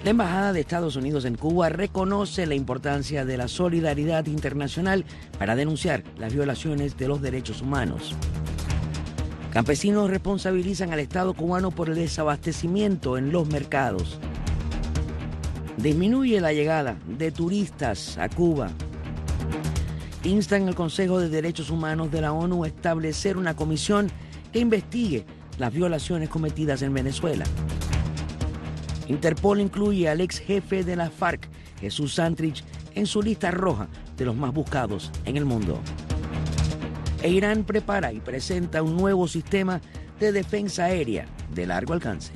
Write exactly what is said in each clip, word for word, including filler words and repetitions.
La Embajada de Estados Unidos en Cuba reconoce la importancia de la solidaridad internacional para denunciar las violaciones de los derechos humanos. Campesinos responsabilizan al Estado cubano por el desabastecimiento en los mercados. Disminuye la llegada de turistas a Cuba. Instan al Consejo de Derechos Humanos de la ONU a establecer una comisión que investigue las violaciones cometidas en Venezuela. Interpol incluye al ex jefe de la FARC, Jesús Santrich, en su lista roja de los más buscados en el mundo. E Irán prepara y presenta un nuevo sistema de defensa aérea de largo alcance.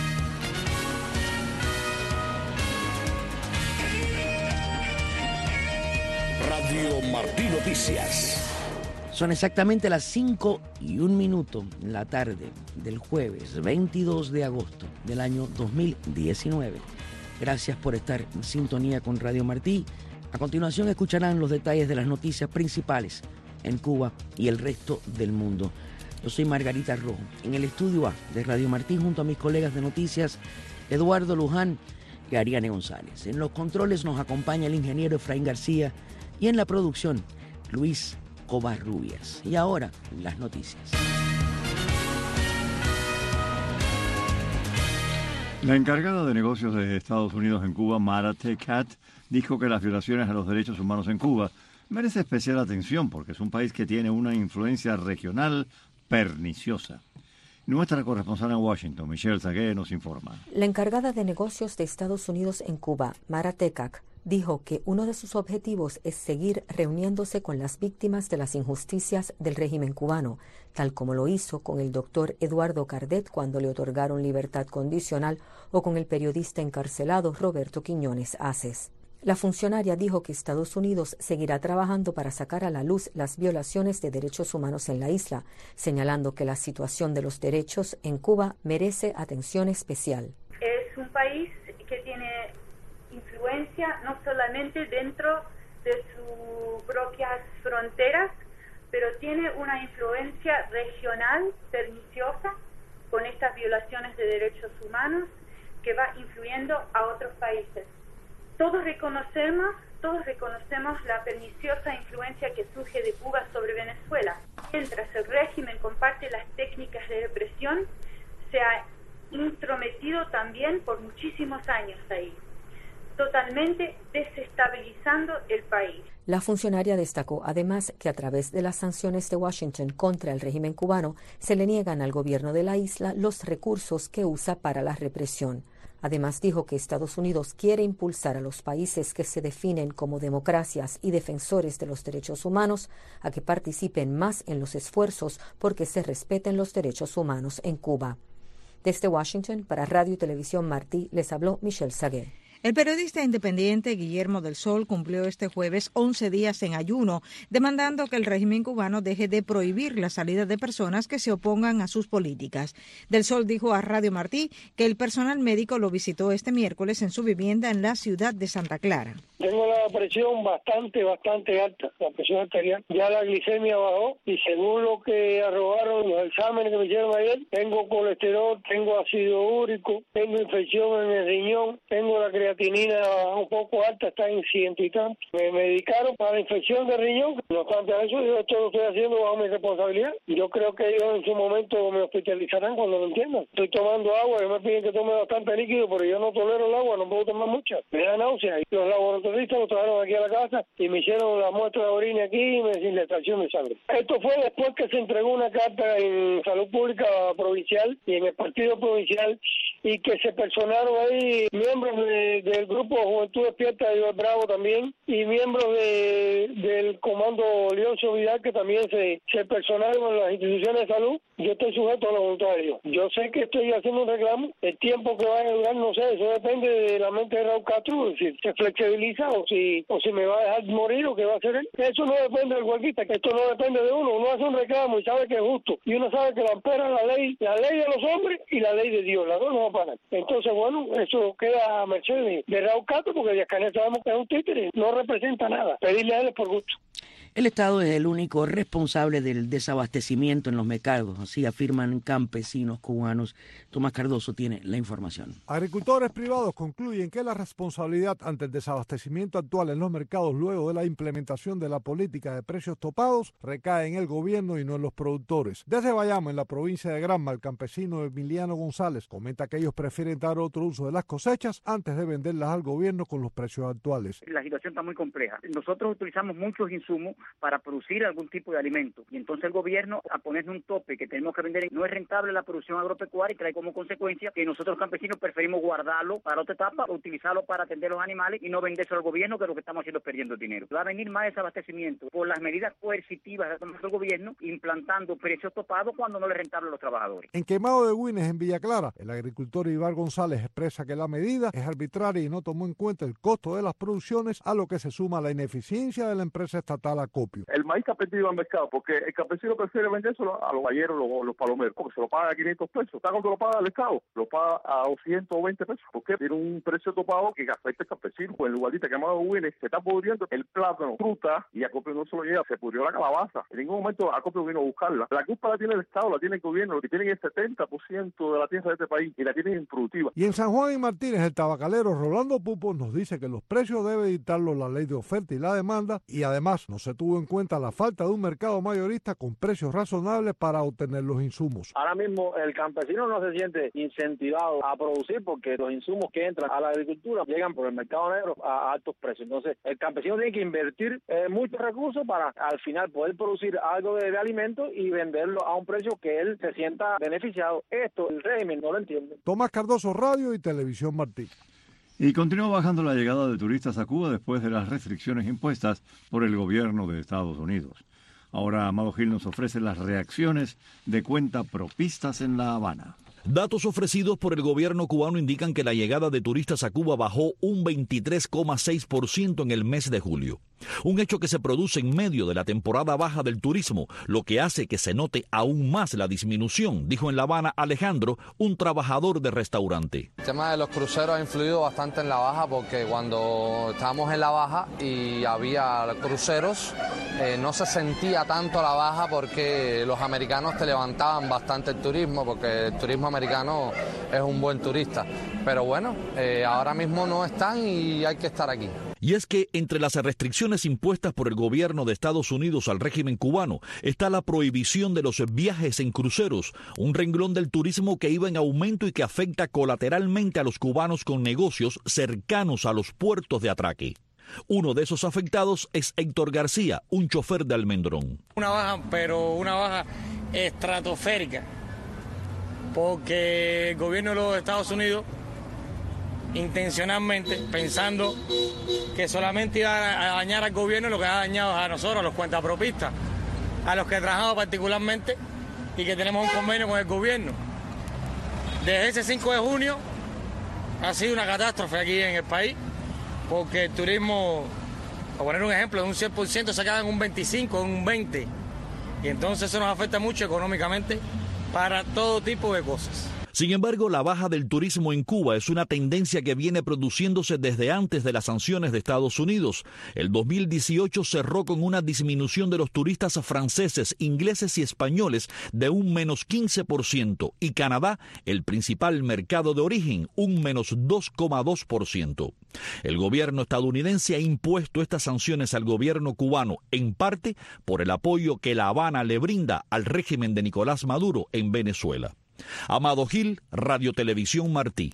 Radio Martí Noticias. Son exactamente las cinco y un minuto en la tarde del jueves veintidós de agosto del año dos mil diecinueve. Gracias por estar en sintonía con Radio Martí. A continuación escucharán los detalles de las noticias principales en Cuba y el resto del mundo. Yo soy Margarita Rojo, en el estudio A de Radio Martí junto a mis colegas de noticias Eduardo Luján y Ariane González. En los controles nos acompaña el ingeniero Efraín García y en la producción Luis Covarrubias. Y ahora, las noticias. La encargada de negocios de Estados Unidos en Cuba, Mara Tekat, dijo que las violaciones a los derechos humanos en Cuba merece especial atención porque es un país que tiene una influencia regional perniciosa. Nuestra corresponsal en Washington, Michelle Sagué, nos informa. La encargada de negocios de Estados Unidos en Cuba, Mara Tekat, dijo que uno de sus objetivos es seguir reuniéndose con las víctimas de las injusticias del régimen cubano, tal como lo hizo con el doctor Eduardo Cardet cuando le otorgaron libertad condicional o con el periodista encarcelado Roberto Quiñones Aces. La funcionaria dijo que Estados Unidos seguirá trabajando para sacar a la luz las violaciones de derechos humanos en la isla, señalando que la situación de los derechos en Cuba merece atención especial. Es un país que tiene influencia no solamente dentro de sus propias fronteras, pero tiene una influencia regional perniciosa con estas violaciones de derechos humanos que va influyendo a otros países. Todos reconocemos, todos reconocemos la perniciosa influencia que surge de Cuba sobre Venezuela. Mientras el régimen comparte las técnicas de represión, se ha intrometido también por muchísimos años ahí, totalmente desestabilizando el país. La funcionaria destacó además que a través de las sanciones de Washington contra el régimen cubano se le niegan al gobierno de la isla los recursos que usa para la represión. Además dijo que Estados Unidos quiere impulsar a los países que se definen como democracias y defensores de los derechos humanos a que participen más en los esfuerzos porque se respeten los derechos humanos en Cuba. Desde Washington, para Radio y Televisión Martí, les habló Michelle Sagué. El periodista independiente Guillermo del Sol cumplió este jueves once días en ayuno, demandando que el régimen cubano deje de prohibir la salida de personas que se opongan a sus políticas. Del Sol dijo a Radio Martí que el personal médico lo visitó este miércoles en su vivienda en la ciudad de Santa Clara. Tengo la presión bastante, bastante alta, la presión arterial. Ya la glicemia bajó y según lo que arrojaron los exámenes que me hicieron ayer, tengo colesterol, tengo ácido úrico, tengo infección en el riñón, tengo la creatinina un poco alta, está en ciento y tanto. Me medicaron para la infección de riñón. No obstante a eso, yo esto lo estoy haciendo bajo mi responsabilidad. Yo creo que ellos en su momento me hospitalizarán cuando lo entiendan. Estoy tomando agua, ellos me piden que tome bastante líquido, pero yo no tolero el agua, no puedo tomar mucha. Me da náusea. Y los laboratoristas lo trajeron aquí a la casa y me hicieron la muestra de orina aquí y me hicieron la extracción de sangre. Esto fue después que se entregó una carta en Salud Pública Provincial y en el Partido Provincial y que se personaron ahí miembros de del grupo Juventud Despierta de Iván Bravo también, y miembros de, del Comando Leoncio Vidal, que también se, se personaron en las instituciones de salud. Yo estoy sujeto a la voluntad de Dios. Yo sé que estoy haciendo un reclamo, el tiempo que vaya a durar, no sé, eso depende de la mente de Raúl Castro, si se flexibiliza o si o si me va a dejar morir o qué va a hacer él. Eso no depende del huelguista, que esto no depende de uno. Uno hace un reclamo y sabe que es justo, y uno sabe que la ampara la ley, la ley de los hombres y la ley de Dios, las dos no van a parar. Entonces, bueno, eso queda a merced de, de Raúl Castro, porque Díaz-Canel sabemos que es un títere, no representa nada. Pedirle a él es por gusto. El Estado es el único responsable del desabastecimiento en los mercados, así afirman campesinos cubanos. Tomás Cardoso tiene la información. Agricultores privados concluyen que la responsabilidad ante el desabastecimiento actual en los mercados luego de la implementación de la política de precios topados recae en el gobierno y no en los productores. Desde Bayamo, en la provincia de Granma, el campesino Emiliano González comenta que ellos prefieren dar otro uso de las cosechas antes de venderlas al gobierno con los precios actuales. La situación está muy compleja. Nosotros utilizamos muchos insumos para producir algún tipo de alimento y entonces el gobierno, a ponernos un tope que tenemos que vender, no es rentable la producción agropecuaria y trae como consecuencia que nosotros los campesinos preferimos guardarlo para otra etapa, utilizarlo para atender los animales y no vendérselo al gobierno, que lo que estamos haciendo es perdiendo dinero. Va a venir más desabastecimiento por las medidas coercitivas que toma el gobierno implantando precios topados cuando no le es rentable a los trabajadores. En Quemado de Güines, en Villa Clara, el agricultor Ibar González expresa que la medida es arbitraria y no tomó en cuenta el costo de las producciones, a lo que se suma la ineficiencia de la empresa estatal Acopio. El maíz está perdido al mercado porque el campesino prefiere vendérselo a los galleros, los, los palomeros, porque se lo paga a quinientos pesos. ¿Está cuánto lo paga el Estado? Lo paga a doscientos veinte pesos. ¿Por qué? Tiene un precio topado que afecta al campesino. Pues en lugar de Quemado de Güines se está pudriendo el plátano, fruta, y Acopio no se lo lleva. Se pudrió la calabaza. En ningún momento Acopio vino a buscarla. La culpa la tiene el Estado, la tiene el gobierno, que tienen el setenta por ciento de la tierra de este país y la tienen improductiva. Y en San Juan y Martínez, el tabacalero Rolando Pupo nos dice que los precios debe dictarlos la ley de oferta y la demanda, y además no se tuvo en cuenta la falta de un mercado mayorista con precios razonables para obtener los insumos. Ahora mismo el campesino no se siente incentivado a producir porque los insumos que entran a la agricultura llegan por el mercado negro a altos precios. Entonces el campesino tiene que invertir eh, muchos recursos para al final poder producir algo de, de alimento y venderlo a un precio que él se sienta beneficiado. Esto el régimen no lo entiende. Tomás Cardoso, Radio y Televisión Martí. Y continúa bajando la llegada de turistas a Cuba después de las restricciones impuestas por el gobierno de Estados Unidos. Ahora Amado Gil nos ofrece las reacciones de cuentapropistas en La Habana. Datos ofrecidos por el gobierno cubano indican que la llegada de turistas a Cuba bajó un veintitrés coma seis por ciento en el mes de julio. Un hecho que se produce en medio de la temporada baja del turismo, lo que hace que se note aún más la disminución, dijo en La Habana Alejandro, un trabajador de restaurante. El tema de los cruceros ha influido bastante en la baja porque cuando estábamos en la baja y había cruceros, eh, no se sentía tanto la baja porque los americanos te levantaban bastante el turismo, porque el turismo americano es un buen turista. Pero bueno, eh, ahora mismo no están y hay que estar aquí. Y es que entre las restricciones impuestas por el gobierno de Estados Unidos al régimen cubano está la prohibición de los viajes en cruceros, un renglón del turismo que iba en aumento y que afecta colateralmente a los cubanos con negocios cercanos a los puertos de atraque. Uno de esos afectados es Héctor García, un chofer de Almendrón. Una baja, pero una baja estratosférica, porque el gobierno de los Estados Unidos intencionalmente, pensando que solamente iba a dañar al gobierno, lo que ha dañado a nosotros, a los cuentapropistas, a los que trabajamos particularmente y que tenemos un convenio con el gobierno. Desde ese cinco de junio ha sido una catástrofe aquí en el país, porque el turismo, para poner un ejemplo, de un cien por ciento se acaba en un veinticinco por ciento, en un veinte por ciento, y entonces eso nos afecta mucho económicamente para todo tipo de cosas. Sin embargo, la baja del turismo en Cuba es una tendencia que viene produciéndose desde antes de las sanciones de Estados Unidos. El dos mil dieciocho cerró con una disminución de los turistas franceses, ingleses y españoles de un menos quince por ciento y Canadá, el principal mercado de origen, un menos dos coma dos por ciento. El gobierno estadounidense ha impuesto estas sanciones al gobierno cubano, en parte por el apoyo que La Habana le brinda al régimen de Nicolás Maduro en Venezuela. Amado Gil, Radio Televisión Martí.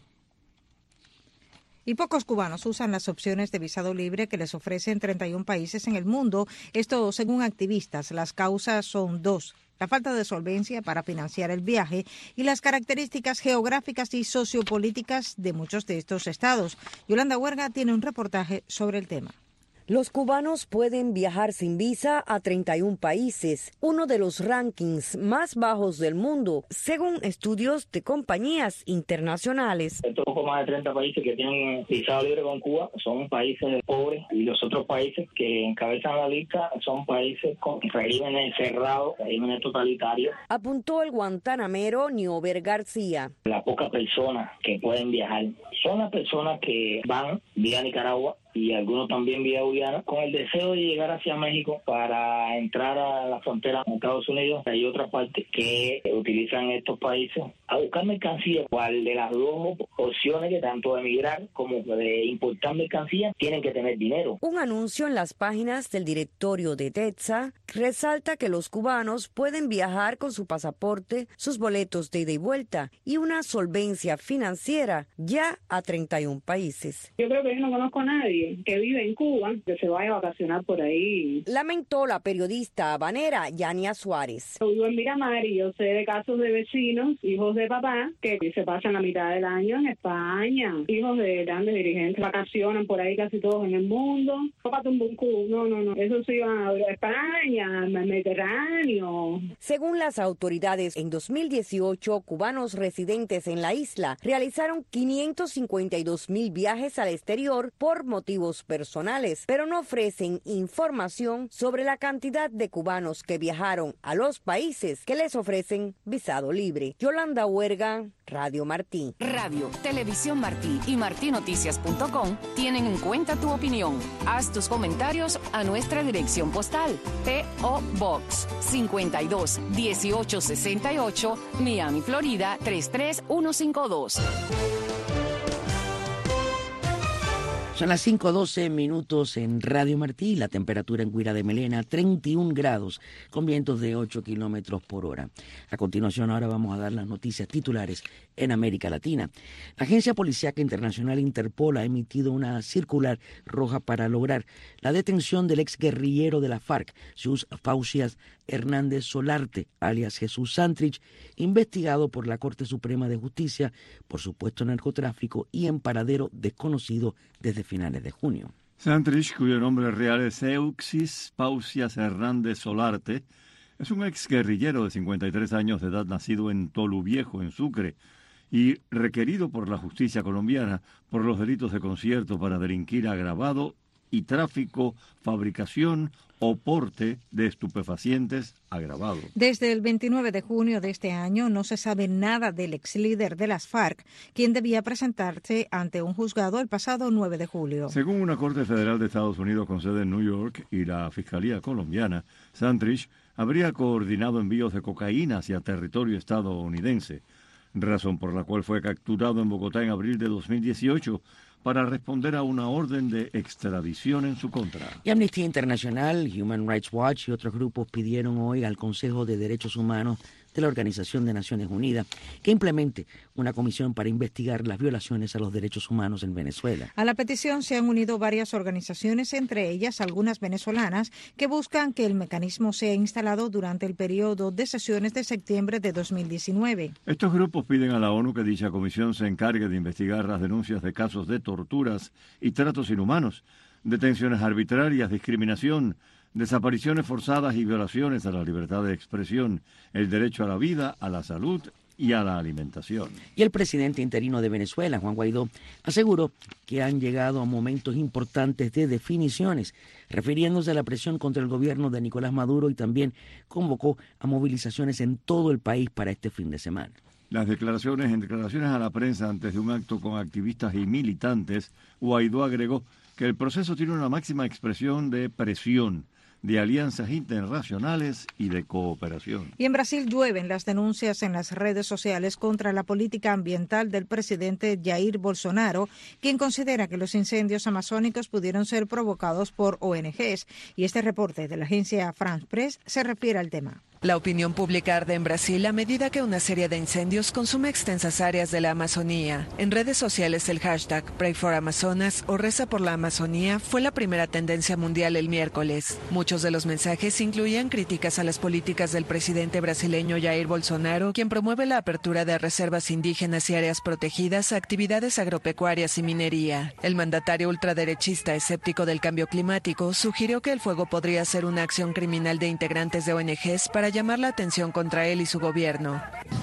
Y pocos cubanos usan las opciones de visado libre que les ofrecen treinta y un países en el mundo. Esto según activistas. Las causas son dos: la falta de solvencia para financiar el viaje y las características geográficas y sociopolíticas de muchos de estos estados. Yolanda Huerga tiene un reportaje sobre el tema. Los cubanos pueden viajar sin visa a treinta y un países, uno de los rankings más bajos del mundo, según estudios de compañías internacionales. Estos poco más de treinta países que tienen visado libre con Cuba son países pobres, y los otros países que encabezan la lista son países con regímenes cerrados, regímenes totalitarios. Apuntó el guantanamero Niober García. Las pocas personas que pueden viajar son las personas que van vía Nicaragua y algunos también vía Guyana, con el deseo de llegar hacia México para entrar a la frontera con Estados Unidos. Hay otra parte que utilizan estos países a buscar mercancía. ¿Cuál de las dos opciones, que tanto de emigrar como de importar mercancía, tienen que tener dinero? Un anuncio en las páginas del directorio de TETSA resalta que los cubanos pueden viajar con su pasaporte, sus boletos de ida y vuelta y una solvencia financiera ya a treinta y un países. Yo creo que yo no conozco a nadie que vive en Cuba que se vaya a vacacionar por ahí. Lamentó la periodista habanera Yania Suárez. Yo vivo en Miramar y yo sé de casos de vecinos, hijos de papá, que se pasan la mitad del año en España, hijos de grandes dirigentes, vacacionan por ahí casi todos en el mundo. Papá Tumbuncú, no, no, no, eso sí van a España, al Mediterráneo. Según las autoridades, en dos mil dieciocho, cubanos residentes en la isla realizaron quinientos cincuenta y dos mil viajes al exterior por motivos personales, pero no ofrecen información sobre la cantidad de cubanos que viajaron a los países que les ofrecen visado libre. Yolanda Huerga, Radio Martí. Radio, Televisión Martí y martí noticias punto com tienen en cuenta tu opinión. Haz tus comentarios a nuestra dirección postal. P O Box cincuenta y dos dieciocho sesenta y ocho, Miami, Florida tres tres uno cinco dos. Son las cinco doce minutos en Radio Martí, la temperatura en Guira de Melena, treinta y un grados, con vientos de ocho kilómetros por hora. A continuación, ahora vamos a dar las noticias titulares en América Latina. La Agencia Policíaca Internacional Interpol ha emitido una circular roja para lograr la detención del exguerrillero de la FARC, Jesús Faucias Hernández Solarte, alias Jesús Santrich, investigado por la Corte Suprema de Justicia por supuesto narcotráfico y en paradero desconocido desde finales de junio. Santrich, cuyo nombre real es Euxis Faucias Hernández Solarte, es un exguerrillero de cincuenta y tres años de edad nacido en Tolu Viejo, en Sucre, y requerido por la justicia colombiana por los delitos de concierto para delinquir agravado y tráfico, fabricación o porte de estupefacientes agravado. Desde el veintinueve de junio de este año no se sabe nada del ex líder de las FARC, quien debía presentarse ante un juzgado el pasado nueve de julio. Según una corte federal de Estados Unidos con sede en New York y la Fiscalía colombiana, Santrich habría coordinado envíos de cocaína hacia territorio estadounidense, razón por la cual fue capturado en Bogotá en abril de dos mil dieciocho para responder a una orden de extradición en su contra. Y Amnistía Internacional, Human Rights Watch y otros grupos pidieron hoy al Consejo de Derechos Humanos de la Organización de Naciones Unidas que implemente una comisión para investigar las violaciones a los derechos humanos en Venezuela. A la petición se han unido varias organizaciones, entre ellas algunas venezolanas, que buscan que el mecanismo sea instalado durante el periodo de sesiones de septiembre de dos mil diecinueve. Estos grupos piden a la ONU que dicha comisión se encargue de investigar las denuncias de casos de torturas y tratos inhumanos, detenciones arbitrarias, discriminación, desapariciones forzadas y violaciones a la libertad de expresión, el derecho a la vida, a la salud y a la alimentación. Y el presidente interino de Venezuela, Juan Guaidó, aseguró que han llegado a momentos importantes de definiciones, refiriéndose a la presión contra el gobierno de Nicolás Maduro, y también convocó a movilizaciones en todo el país para este fin de semana. Las declaraciones en declaraciones a la prensa antes de un acto con activistas y militantes, Guaidó agregó que el proceso tiene una máxima expresión de presión, de alianzas internacionales y de cooperación. Y en Brasil llueven las denuncias en las redes sociales contra la política ambiental del presidente Jair Bolsonaro, quien considera que los incendios amazónicos pudieron ser provocados por O N Ges. Y este reporte de la agencia France Press se refiere al tema. La opinión pública arde en Brasil a medida que una serie de incendios consume extensas áreas de la Amazonía. En redes sociales el hashtag Pray for Amazonas o Reza por la Amazonía fue la primera tendencia mundial el miércoles. Muchos de los mensajes incluían críticas a las políticas del presidente brasileño Jair Bolsonaro, quien promueve la apertura de reservas indígenas y áreas protegidas a actividades agropecuarias y minería. El mandatario ultraderechista, escéptico del cambio climático, sugirió que el fuego podría ser una acción criminal de integrantes de O N Ges para llamar la atención contra él y su gobierno.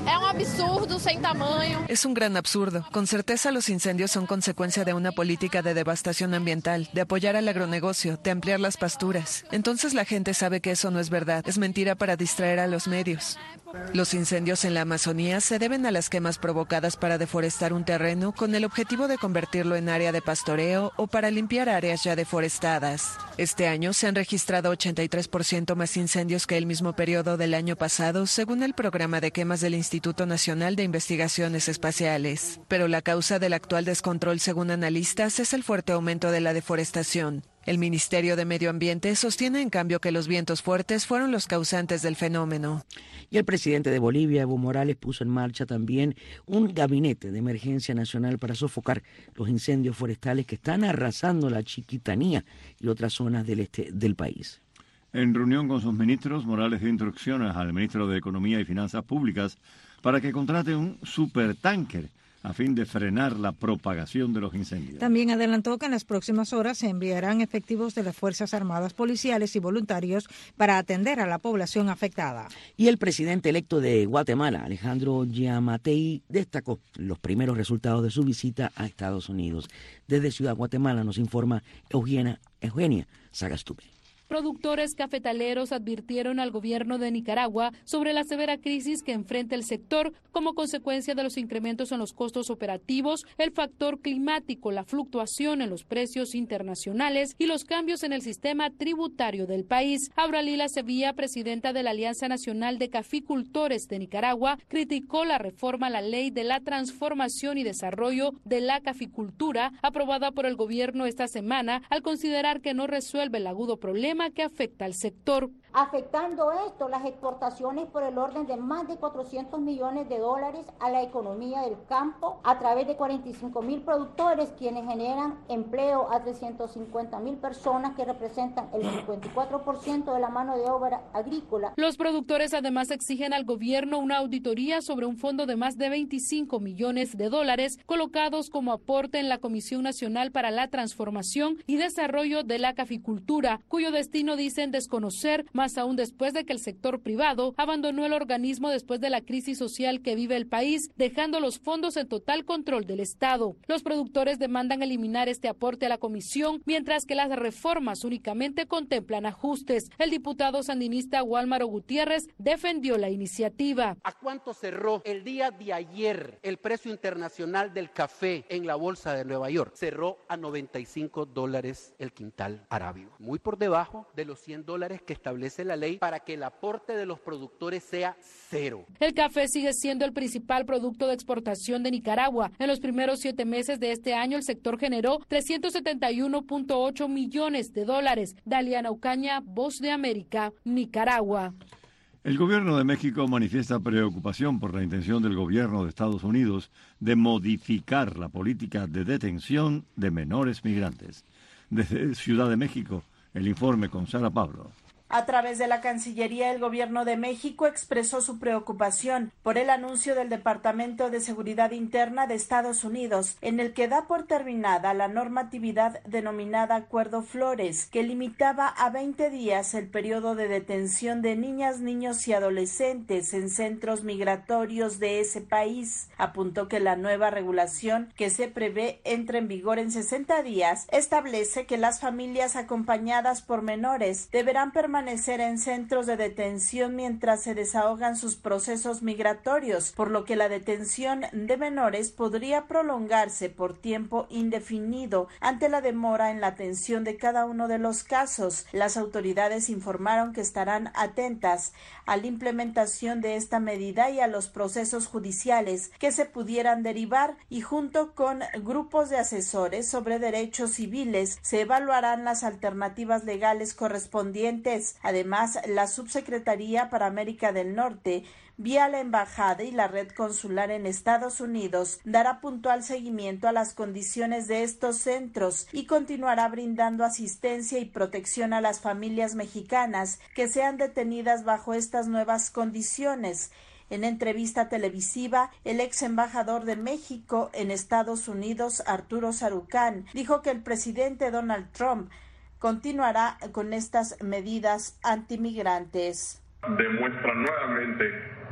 Es un absurdo sin tamaño. Es un gran absurdo. Con certeza los incendios son consecuencia de una política de devastación ambiental, de apoyar al agronegocio, de ampliar las pasturas. Entonces la gente sabe que eso no es verdad, es mentira para distraer a los medios. Los incendios en la Amazonía se deben a las quemas provocadas para deforestar un terreno con el objetivo de convertirlo en área de pastoreo o para limpiar áreas ya deforestadas. Este año se han registrado ochenta y tres por ciento más incendios que el mismo periodo del año pasado, según el programa de quemas del Instituto Nacional de Investigaciones Espaciales. Pero la causa del actual descontrol, según analistas, es el fuerte aumento de la deforestación. El Ministerio de Medio Ambiente sostiene, en cambio, que los vientos fuertes fueron los causantes del fenómeno. Y el presidente de Bolivia, Evo Morales, puso en marcha también un gabinete de emergencia nacional para sofocar los incendios forestales que están arrasando la Chiquitanía y otras zonas del este del país. En reunión con sus ministros, Morales dio instrucciones al ministro de Economía y Finanzas Públicas para que contrate un supertanker a fin de frenar la propagación de los incendios. También adelantó que en las próximas horas se enviarán efectivos de las Fuerzas Armadas, policiales y voluntarios para atender a la población afectada. Y el presidente electo de Guatemala, Alejandro Yamatei, destacó los primeros resultados de su visita a Estados Unidos. Desde Ciudad Guatemala nos informa Eugenia, Eugenia Sagastume. Productores cafetaleros advirtieron al gobierno de Nicaragua sobre la severa crisis que enfrenta el sector como consecuencia de los incrementos en los costos operativos, el factor climático, la fluctuación en los precios internacionales y los cambios en el sistema tributario del país. Auralila Sevilla, presidenta de la Alianza Nacional de Caficultores de Nicaragua, criticó la reforma a la Ley de la Transformación y Desarrollo de la Caficultura, aprobada por el gobierno esta semana, al considerar que no resuelve el agudo problema que afecta al sector. Afectando esto las exportaciones por el orden de más de cuatrocientos millones de dólares a la economía del campo a través de cuarenta y cinco mil productores quienes generan empleo a trescientas cincuenta mil personas que representan el cincuenta y cuatro por ciento de la mano de obra agrícola. Los productores además exigen al gobierno una auditoría sobre un fondo de más de veinticinco millones de dólares colocados como aporte en la Comisión Nacional para la Transformación y Desarrollo de la Caficultura, cuyo destino dicen desconocer, más aún después de que el sector privado abandonó el organismo después de la crisis social que vive el país, dejando los fondos en total control del Estado. Los productores demandan eliminar este aporte a la comisión, mientras que las reformas únicamente contemplan ajustes. El diputado sandinista Wálmaro Gutiérrez defendió la iniciativa. ¿A cuánto cerró el día de ayer el precio internacional del café en la bolsa de Nueva York? Cerró a noventa y cinco dólares el quintal arábigo, muy por debajo de los cien dólares que establece la ley para que el aporte de los productores sea cero. El café sigue siendo el principal producto de exportación de Nicaragua. En los primeros siete meses de este año, el sector generó trescientos setenta y uno punto ocho millones de dólares. Daliana Ocaña, Voz de América, Nicaragua. El gobierno de México manifiesta preocupación por la intención del gobierno de Estados Unidos de modificar la política de detención de menores migrantes. Desde Ciudad de México, el informe con Sara Pablo. A través de la Cancillería, el Gobierno de México expresó su preocupación por el anuncio del Departamento de Seguridad Interna de Estados Unidos, en el que da por terminada la normatividad denominada Acuerdo Flores, que limitaba a veinte días el periodo de detención de niñas, niños y adolescentes en centros migratorios de ese país. Apuntó que la nueva regulación, que se prevé entre en vigor en sesenta días, establece que las familias acompañadas por menores deberán permanecer permanecer en centros de detención mientras se desahogan sus procesos migratorios, por lo que la detención de menores podría prolongarse por tiempo indefinido ante la demora en la atención de cada uno de los casos. Las autoridades informaron que estarán atentas a la implementación de esta medida y a los procesos judiciales que se pudieran derivar, y junto con grupos de asesores sobre derechos civiles se evaluarán las alternativas legales correspondientes. Además, la Subsecretaría para América del Norte, vía la Embajada y la Red Consular en Estados Unidos, dará puntual seguimiento a las condiciones de estos centros y continuará brindando asistencia y protección a las familias mexicanas que sean detenidas bajo estas nuevas condiciones. En entrevista televisiva, el ex embajador de México en Estados Unidos, Arturo Sarucán, dijo que el presidente Donald Trump continuará con estas medidas antimigrantes. Demuestra nuevamente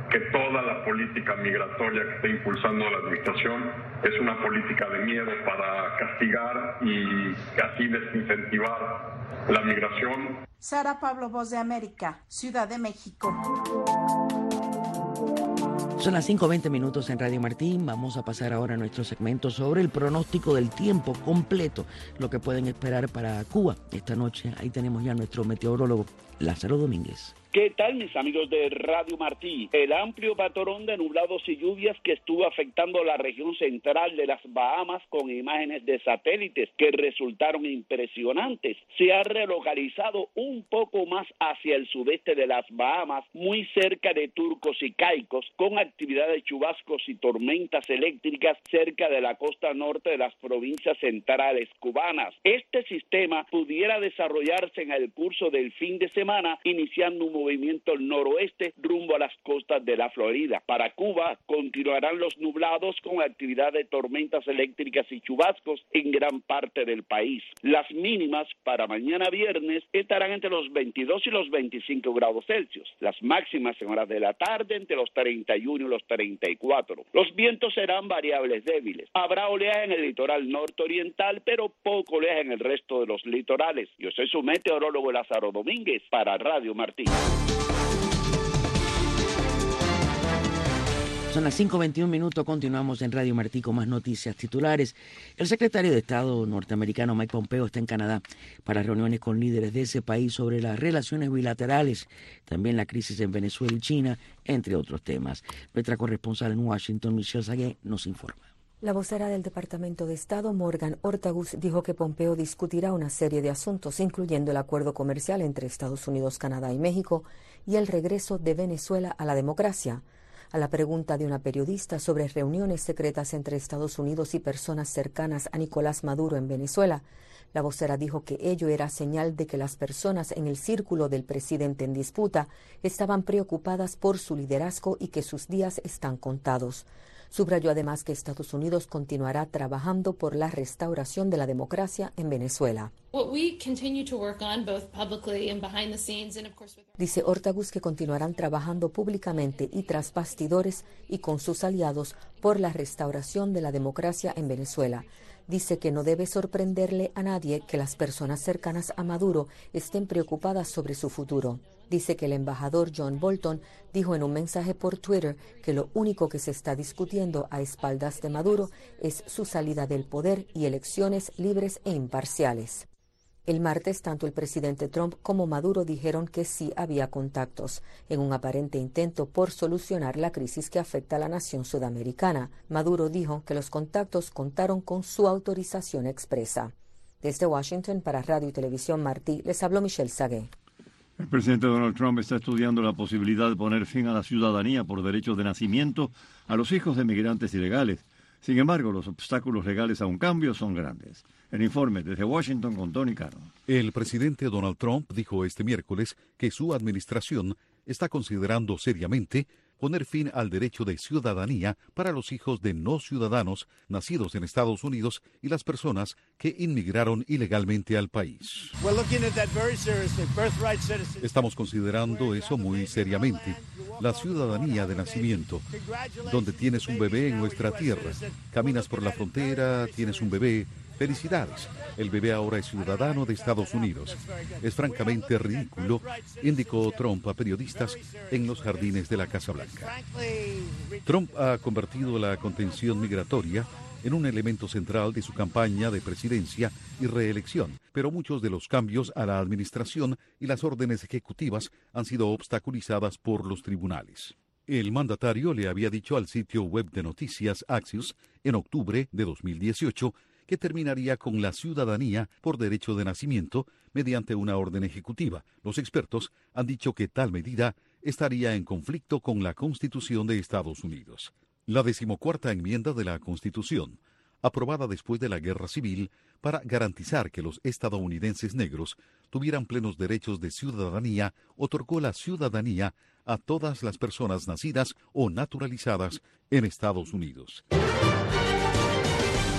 que toda la política migratoria que está impulsando la administración es una política de miedo para castigar y así desincentivar la migración. Sara Pablo, Voz de América, Ciudad de México. Son las cinco veinte minutos en Radio Martín. Vamos a pasar ahora a nuestro segmento sobre el pronóstico del tiempo completo, lo que pueden esperar para Cuba esta noche. Ahí tenemos ya a nuestro meteorólogo Lázaro Domínguez. ¿Qué tal, mis amigos de Radio Martí? El amplio patrón de nublados y lluvias que estuvo afectando la región central de las Bahamas con imágenes de satélites que resultaron impresionantes, se ha relocalizado un poco más hacia el sudeste de las Bahamas, muy cerca de Turcos y Caicos, con actividad de chubascos y tormentas eléctricas cerca de la costa norte de las provincias centrales cubanas. Este sistema pudiera desarrollarse en el curso del fin de semana, iniciando un movimiento noroeste rumbo a las costas de la Florida. Para Cuba continuarán los nublados con actividad de tormentas eléctricas y chubascos en gran parte del país. Las mínimas para mañana viernes estarán entre los veintidós y los veinticinco grados Celsius. Las máximas en horas de la tarde entre los treinta y uno y los treinta y cuatro. Los vientos serán variables débiles. Habrá oleaje en el litoral nororiental, pero poco oleaje en el resto de los litorales. Yo soy su meteorólogo Lázaro Domínguez para Radio Martín. Son las cinco veintiún minutos, continuamos en Radio Martí con más noticias titulares. El secretario de Estado norteamericano Mike Pompeo está en Canadá para reuniones con líderes de ese país sobre las relaciones bilaterales, también la crisis en Venezuela y China, entre otros temas. Nuestra corresponsal en Washington, Michelle Sagué, nos informa. La vocera del Departamento de Estado, Morgan Ortagus, dijo que Pompeo discutirá una serie de asuntos, incluyendo el acuerdo comercial entre Estados Unidos, Canadá y México y el regreso de Venezuela a la democracia. A la pregunta de una periodista sobre reuniones secretas entre Estados Unidos y personas cercanas a Nicolás Maduro en Venezuela, la vocera dijo que ello era señal de que las personas en el círculo del presidente en disputa estaban preocupadas por su liderazgo y que sus días están contados. Subrayó además que Estados Unidos continuará trabajando por la restauración de la democracia en Venezuela. Dice Ortagus que continuarán trabajando públicamente y tras bastidores y con sus aliados por la restauración de la democracia en Venezuela. Dice que no debe sorprenderle a nadie que las personas cercanas a Maduro estén preocupadas sobre su futuro. Dice que el embajador John Bolton dijo en un mensaje por Twitter que lo único que se está discutiendo a espaldas de Maduro es su salida del poder y elecciones libres e imparciales. El martes, tanto el presidente Trump como Maduro dijeron que sí había contactos, en un aparente intento por solucionar la crisis que afecta a la nación sudamericana. Maduro dijo que los contactos contaron con su autorización expresa. Desde Washington, para Radio y Televisión Martí, les habló Michelle Sagué. El presidente Donald Trump está estudiando la posibilidad de poner fin a la ciudadanía por derechos de nacimiento a los hijos de migrantes ilegales. Sin embargo, los obstáculos legales a un cambio son grandes. El informe desde Washington con Tony Caro. El presidente Donald Trump dijo este miércoles que su administración está considerando seriamente poner fin al derecho de ciudadanía para los hijos de no ciudadanos nacidos en Estados Unidos y las personas que inmigraron ilegalmente al país. Estamos considerando eso muy seriamente. La ciudadanía de nacimiento, donde tienes un bebé en nuestra tierra, caminas por la frontera, tienes un bebé. Felicidades, el bebé ahora es ciudadano de Estados Unidos. Es francamente ridículo, indicó Trump a periodistas en los jardines de la Casa Blanca. Trump ha convertido la contención migratoria en un elemento central de su campaña de presidencia y reelección, pero muchos de los cambios a la administración y las órdenes ejecutivas han sido obstaculizadas por los tribunales. El mandatario le había dicho al sitio web de noticias Axios en octubre de dos mil dieciocho que terminaría con la ciudadanía por derecho de nacimiento mediante una orden ejecutiva. Los expertos han dicho que tal medida estaría en conflicto con la Constitución de Estados Unidos. La decimocuarta enmienda de la Constitución, aprobada después de la Guerra Civil para garantizar que los estadounidenses negros tuvieran plenos derechos de ciudadanía, otorgó la ciudadanía a todas las personas nacidas o naturalizadas en Estados Unidos.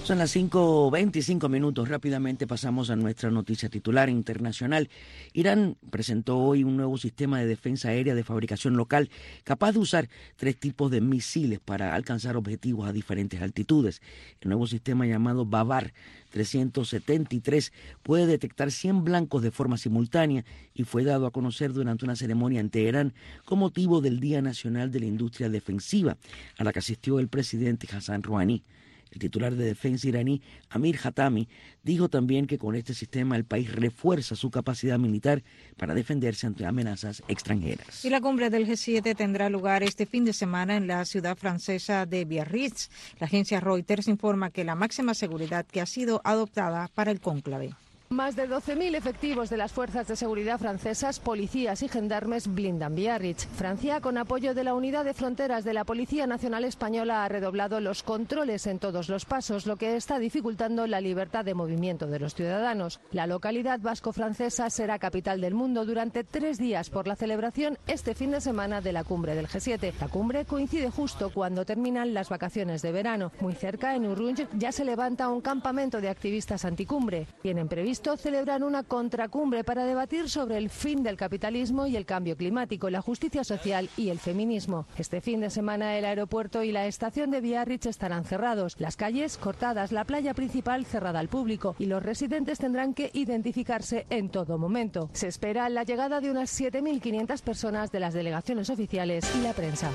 Son las cinco veinticinco minutos. Rápidamente pasamos a nuestra noticia titular internacional. Irán presentó hoy un nuevo sistema de defensa aérea de fabricación local capaz de usar tres tipos de misiles para alcanzar objetivos a diferentes altitudes. El nuevo sistema llamado Bavar trescientos setenta y tres puede detectar cien blancos de forma simultánea y fue dado a conocer durante una ceremonia en Teherán con motivo del Día Nacional de la Industria Defensiva, a la que asistió el presidente Hassan Rouhani. El titular de defensa iraní, Amir Hatami, dijo también que con este sistema el país refuerza su capacidad militar para defenderse ante amenazas extranjeras. Y la cumbre del G siete tendrá lugar este fin de semana en la ciudad francesa de Biarritz. La agencia Reuters informa que la máxima seguridad que ha sido adoptada para el cónclave. Más de doce mil efectivos de las fuerzas de seguridad francesas, policías y gendarmes blindan Biarritz. Francia, con apoyo de la Unidad de Fronteras de la Policía Nacional Española, ha redoblado los controles en todos los pasos, lo que está dificultando la libertad de movimiento de los ciudadanos. La localidad vasco-francesa será capital del mundo durante tres días por la celebración este fin de semana de la cumbre del G siete. La cumbre coincide justo cuando terminan las vacaciones de verano. Muy cerca, en Urruña, ya se levanta un campamento de activistas anticumbre. Tienen previsto celebran una contracumbre para debatir sobre el fin del capitalismo y el cambio climático, la justicia social y el feminismo. Este fin de semana el aeropuerto y la estación de Biarritz estarán cerrados, las calles cortadas, la playa principal cerrada al público y los residentes tendrán que identificarse en todo momento. Se espera la llegada de unas siete mil quinientas personas de las delegaciones oficiales y la prensa.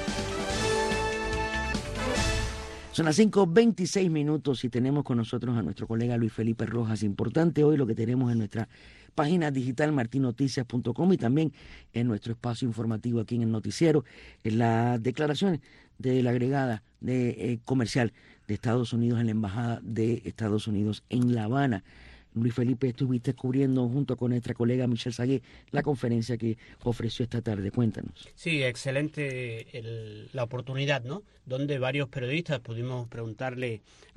Son las cinco veintiséis minutos y tenemos con nosotros a nuestro colega Luis Felipe Rojas. Importante hoy lo que tenemos en nuestra página digital martin noticias punto com y también en nuestro espacio informativo aquí en el noticiero, en las declaraciones de la agregada de, eh, comercial de Estados Unidos en la Embajada de Estados Unidos en La Habana. Luis Felipe, estuviste cubriendo junto con nuestra colega Michelle Sagué la conferencia que ofreció esta tarde. Cuéntanos. Sí, excelente el, la oportunidad, ¿no? Donde varios periodistas pudimos preguntarle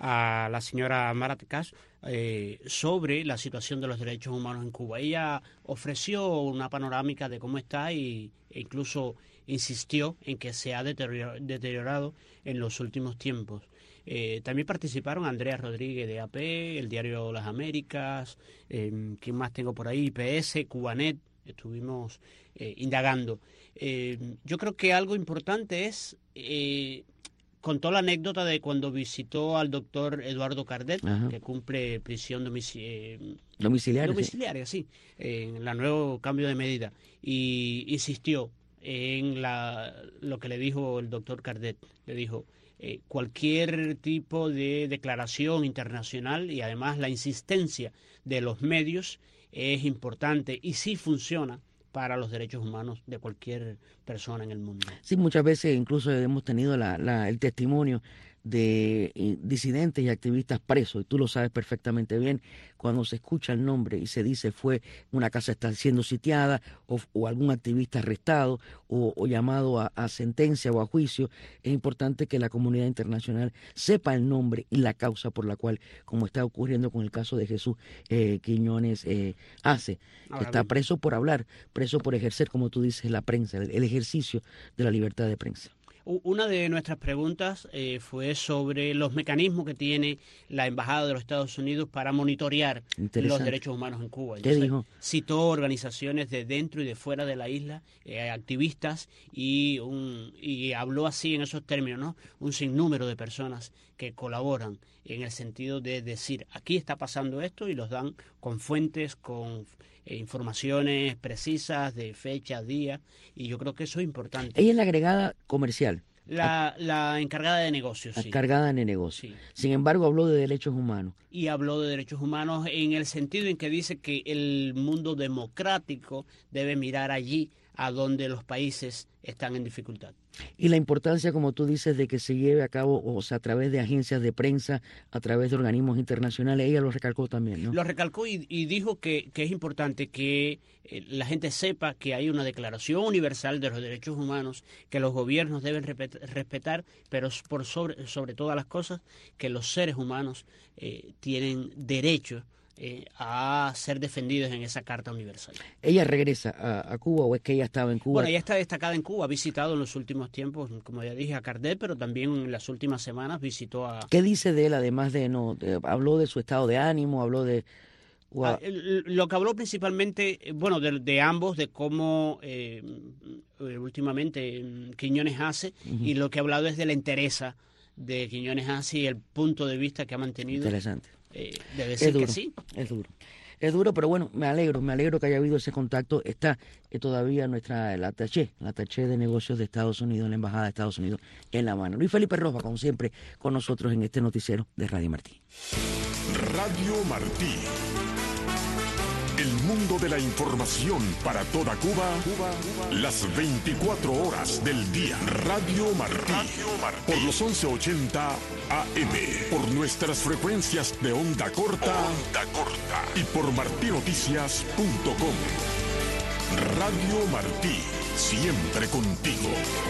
a la señora Maracas eh, sobre la situación de los derechos humanos en Cuba. Ella ofreció una panorámica de cómo está y, e incluso insistió en que se ha deteriorado, deteriorado en los últimos tiempos. Eh, también participaron Andrea Rodríguez de A P, el diario Las Américas, eh, ¿quién más tengo por ahí? I P S, Cubanet, estuvimos eh, indagando. Eh, yo creo que algo importante es, eh, contó la anécdota de cuando visitó al doctor Eduardo Cardet, Ajá. que cumple prisión domici eh, domiciliaria, domiciliaria, sí, sí en la nuevo cambio de medida, y insistió en la, lo que le dijo el doctor Cardet, le dijo, Eh, cualquier tipo de declaración internacional y además la insistencia de los medios es importante y sí funciona para los derechos humanos de cualquier persona en el mundo. Sí, muchas veces incluso hemos tenido la, la, el testimonio de eh, disidentes y activistas presos, y tú lo sabes perfectamente bien, cuando se escucha el nombre y se dice fue una casa está siendo sitiada o, o algún activista arrestado o, o llamado a, a sentencia o a juicio, es importante que la comunidad internacional sepa el nombre y la causa por la cual, como está ocurriendo con el caso de Jesús eh, Quiñones eh, Hace, que está preso por hablar, preso por ejercer, como tú dices, la prensa, el, el ejercicio de la libertad de prensa. Una de nuestras preguntas eh, fue sobre los mecanismos que tiene la Embajada de los Estados Unidos para monitorear los derechos humanos en Cuba. ¿Qué dijo? Citó organizaciones de dentro y de fuera de la isla, eh, activistas, y, un, y habló así en esos términos, ¿no? Un sinnúmero de personas que colaboran en el sentido de decir, aquí está pasando esto, y los dan con fuentes, con eh, informaciones precisas de fecha, día, y yo creo que eso es importante. Ella es la agregada comercial. La, la encargada de negocios, la sí. encargada de negocios. Sí. Sin embargo, habló de derechos humanos. Y habló de derechos humanos en el sentido en que dice que el mundo democrático debe mirar allí a donde los países están en dificultad. Y la importancia, como tú dices, de que se lleve a cabo, o sea, a través de agencias de prensa, a través de organismos internacionales, ella lo recalcó también, ¿no? Lo recalcó y, y dijo que, que es importante que eh, la gente sepa que hay una declaración universal de los derechos humanos, que los gobiernos deben respetar, pero por sobre, sobre todas las cosas, que los seres humanos eh, tienen derecho eh, a ser defendidos en esa Carta Universal. ¿Ella regresa a, a Cuba o es que ella estaba en Cuba? Bueno, ella está destacada en Cuba, ha visitado en los últimos tiempos, como ya dije, a Kardec, pero también en las últimas semanas visitó a... ¿Qué dice de él, además de, no, de, habló de su estado de ánimo, habló de... Ah, lo que habló principalmente, bueno, de, de ambos, de cómo eh, últimamente Quiñones hace, uh-huh. y lo que ha hablado es de la entereza de Quiñones hace y el punto de vista que ha mantenido. Interesante. Eh, de decir duro, que sí. Es duro. Es duro, pero bueno, me alegro, me alegro que haya habido ese contacto. Está eh, todavía nuestra, la attaché, la attaché de negocios de Estados Unidos, la embajada de Estados Unidos en La Habana. Luis Felipe Rojas, como siempre, con nosotros en este noticiero de Radio Martí. Radio Martí. El mundo de la información para toda Cuba, Cuba, Cuba, las veinticuatro horas del día. Radio Martí, Radio Martí. Por los once ochenta A M, por nuestras frecuencias de onda corta, onda corta y por martí noticias punto com. Radio Martí, siempre contigo.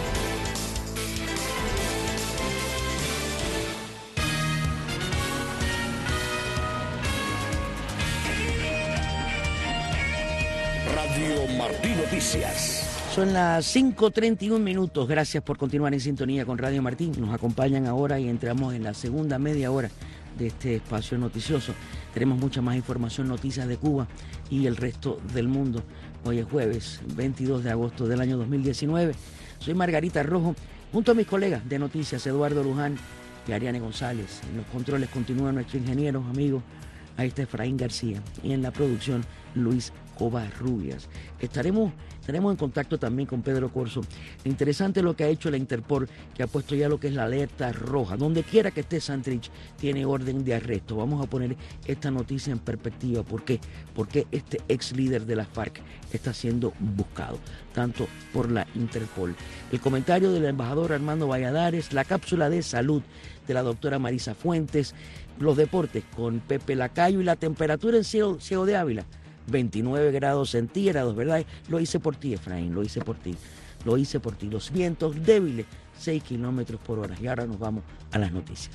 Radio Martí Noticias. Son las cinco treinta y un minutos. Gracias por continuar en sintonía con Radio Martí. Nos acompañan ahora y entramos en la segunda media hora de este espacio noticioso. Tenemos mucha más información, noticias de Cuba y el resto del mundo. Hoy es jueves veintidós de agosto del año dos mil diecinueve. Soy Margarita Rojo, junto a mis colegas de noticias, Eduardo Luján y Ariane González. En los controles continúa nuestro ingeniero, amigo, ahí está Efraín García. Y en la producción, Luis Covarrubias. Estaremos, estaremos en contacto también con Pedro Corso. Interesante lo que ha hecho la Interpol, que ha puesto ya lo que es la alerta roja. Donde quiera que esté Santrich, tiene orden de arresto. Vamos a poner esta noticia en perspectiva. ¿Por qué? Porque este ex líder de las FARC está siendo buscado, tanto por la Interpol. El comentario del embajador Armando Valladares, la cápsula de salud de la doctora Marisa Fuentes, los deportes con Pepe Lacayo y la temperatura en Ciego, Ciego de Ávila. veintinueve grados centígrados, ¿verdad? Lo hice por ti, Efraín, lo hice por ti. Lo hice por ti. Los vientos débiles, seis kilómetros por hora. Y ahora nos vamos a las noticias.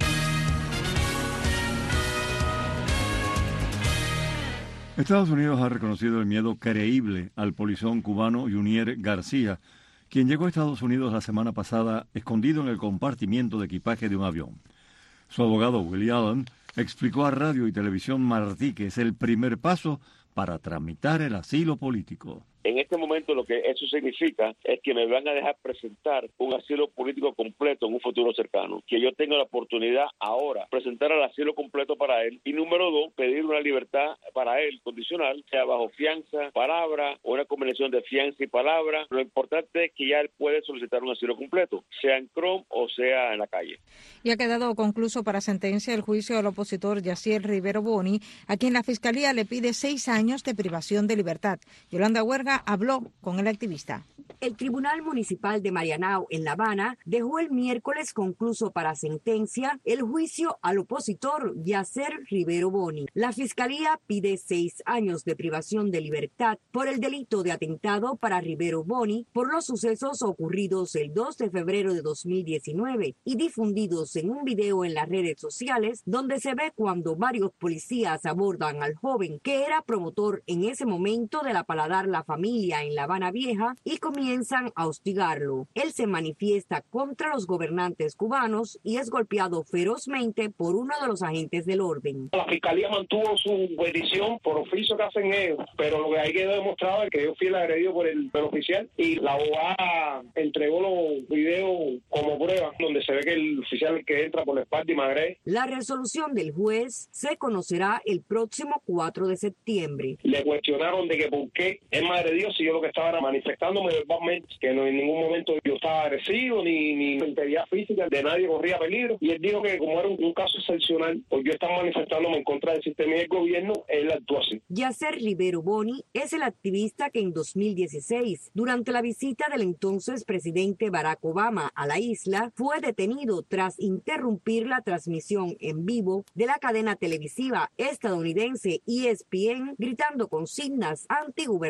Estados Unidos ha reconocido el miedo creíble al polizón cubano Junier García, quien llegó a Estados Unidos la semana pasada escondido en el compartimiento de equipaje de un avión. Su abogado, Willie Allen, explicó a Radio y Televisión Martí que es el primer paso para tramitar el asilo político. En este momento lo que eso significa es que me van a dejar presentar un asilo político completo en un futuro cercano, que yo tenga la oportunidad ahora presentar el asilo completo para él y número dos, pedir una libertad para él condicional, sea bajo fianza, palabra o una combinación de fianza y palabra. Lo importante es que ya él puede solicitar un asilo completo, sea en Chrome o sea en la calle. Y ha quedado concluso para sentencia el juicio del opositor Yacier Rivero Boni, a quien la Fiscalía le pide seis años de privación de libertad. Yolanda Huerga habló con el activista. El Tribunal Municipal de Marianao, en La Habana, dejó el miércoles concluso para sentencia el juicio al opositor Yacier Rivero Boni. La Fiscalía pide seis años de privación de libertad por el delito de atentado para Rivero Boni por los sucesos ocurridos el dos de febrero de dos mil diecinueve y difundidos en un video en las redes sociales donde se ve cuando varios policías abordan al joven que era promotor en ese momento de la Paladar La Familia en La Habana Vieja y comienzan a hostigarlo. Él se manifiesta contra los gobernantes cubanos y es golpeado ferozmente por uno de los agentes del orden. La Fiscalía mantuvo su petición por oficio que hacen ellos, pero lo que hay que demostrar es que yo fui el agredido por el, el oficial y la abogada entregó los videos como prueba donde se ve que el oficial que entra por la espalda y me agrede. La resolución del juez se conocerá el próximo cuatro de septiembre. Le cuestionaron de que por qué él me agredió si yo lo que estaba era manifestándome verbalmente, que no en ningún momento yo estaba agresivo ni, ni integridad física de nadie corría peligro, y él dijo que como era un, un caso excepcional, porque yo estaba manifestándome en contra del sistema y del gobierno, él actuó así. Yacier Rivero Boni es el activista que en dos mil dieciséis, durante la visita del entonces presidente Barack Obama a la isla, fue detenido tras interrumpir la transmisión en vivo de la cadena televisiva estadounidense E S P N, gritando consignas antigubernamentales.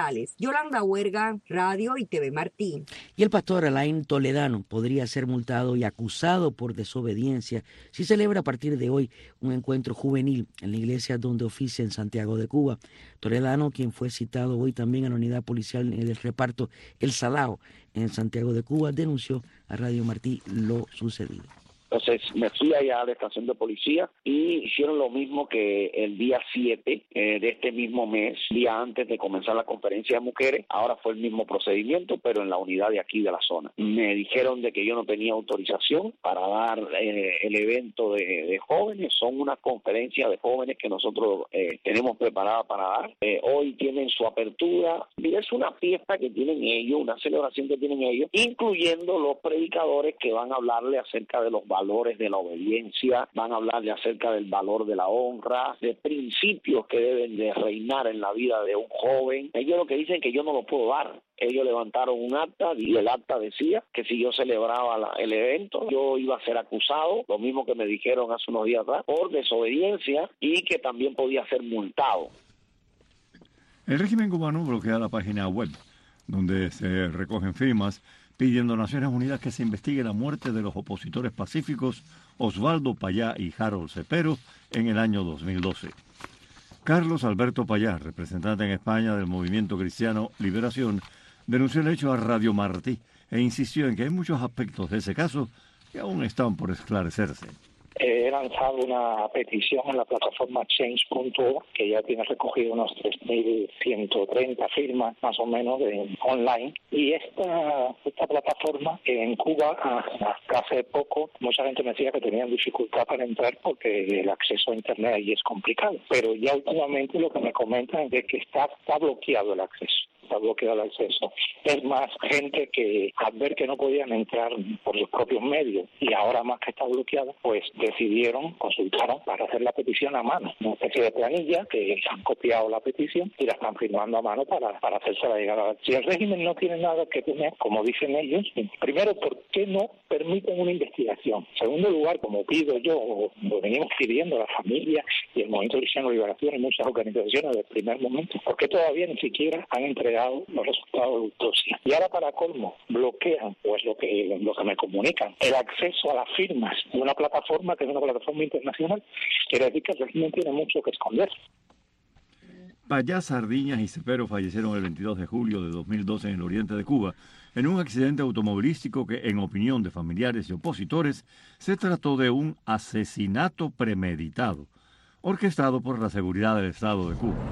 digitales. Yolanda Huerga, Radio y T V Martí. Y el pastor Alain Toledano podría ser multado y acusado por desobediencia si celebra a partir de hoy un encuentro juvenil en la iglesia donde oficia en Santiago de Cuba. Toledano, quien fue citado hoy también a la unidad policial en el reparto El Salao en Santiago de Cuba, denunció a Radio Martí lo sucedido. Entonces me fui allá a la estación de policía y hicieron lo mismo que el día siete eh, de este mismo mes, día antes de comenzar la conferencia de mujeres. Ahora fue el mismo procedimiento, pero en la unidad de aquí de la zona. Me dijeron de que yo no tenía autorización para dar eh, el evento de, de jóvenes. Son una conferencia de jóvenes que nosotros eh, tenemos preparada para dar. Eh, hoy tienen su apertura. Y es una fiesta que tienen ellos, una celebración que tienen ellos, incluyendo los predicadores que van a hablarle acerca de los valores valores de la obediencia, van a hablarle acerca del valor de la honra, de principios que deben de reinar en la vida de un joven. Ellos lo que dicen que yo no lo puedo dar. Ellos levantaron un acta y el acta decía que si yo celebraba la, el evento, yo iba a ser acusado, lo mismo que me dijeron hace unos días atrás, por desobediencia y que también podía ser multado. El régimen cubano bloquea la página web donde se recogen firmas pidiendo a Naciones Unidas que se investigue la muerte de los opositores pacíficos Osvaldo Payá y Harold Cepero en el año dos mil doce. Carlos Alberto Payá, representante en España del Movimiento Cristiano Liberación, denunció el hecho a Radio Martí e insistió en que hay muchos aspectos de ese caso que aún están por esclarecerse. He lanzado una petición en la plataforma change punto org que ya tiene recogido unos tres mil ciento treinta firmas más o menos de, online, y esta esta plataforma en Cuba hasta hace poco mucha gente me decía que tenían dificultad para entrar porque el acceso a internet ahí es complicado, pero ya últimamente lo que me comentan es que está, está bloqueado el acceso. Está bloqueado el acceso. Es más, gente que al ver que no podían entrar por sus propios medios y ahora más que está bloqueado, pues decidieron, consultaron para hacer la petición a mano. Una especie de planilla que han copiado la petición y la están firmando a mano para, para hacerse la llegada. Si el régimen no tiene nada que temer, como dicen ellos, primero, ¿por qué no permiten una investigación? En segundo lugar, como pido yo, o lo venimos pidiendo la familia y el Movimiento Cristiano de Liberación y muchas organizaciones del primer momento, ¿por qué todavía ni siquiera han entregado los resultados de autopsia? Y ahora, para colmo, bloquean, pues lo que lo que me comunican, el acceso a las firmas de una plataforma que es una plataforma internacional. Quiere decir que el régimen tiene mucho que esconder. Payá, Sardiñas y Cepero fallecieron el veintidós de julio de dos mil doce en el oriente de Cuba en un accidente automovilístico que, en opinión de familiares y opositores, se trató de un asesinato premeditado, orquestado por la seguridad del Estado de Cuba.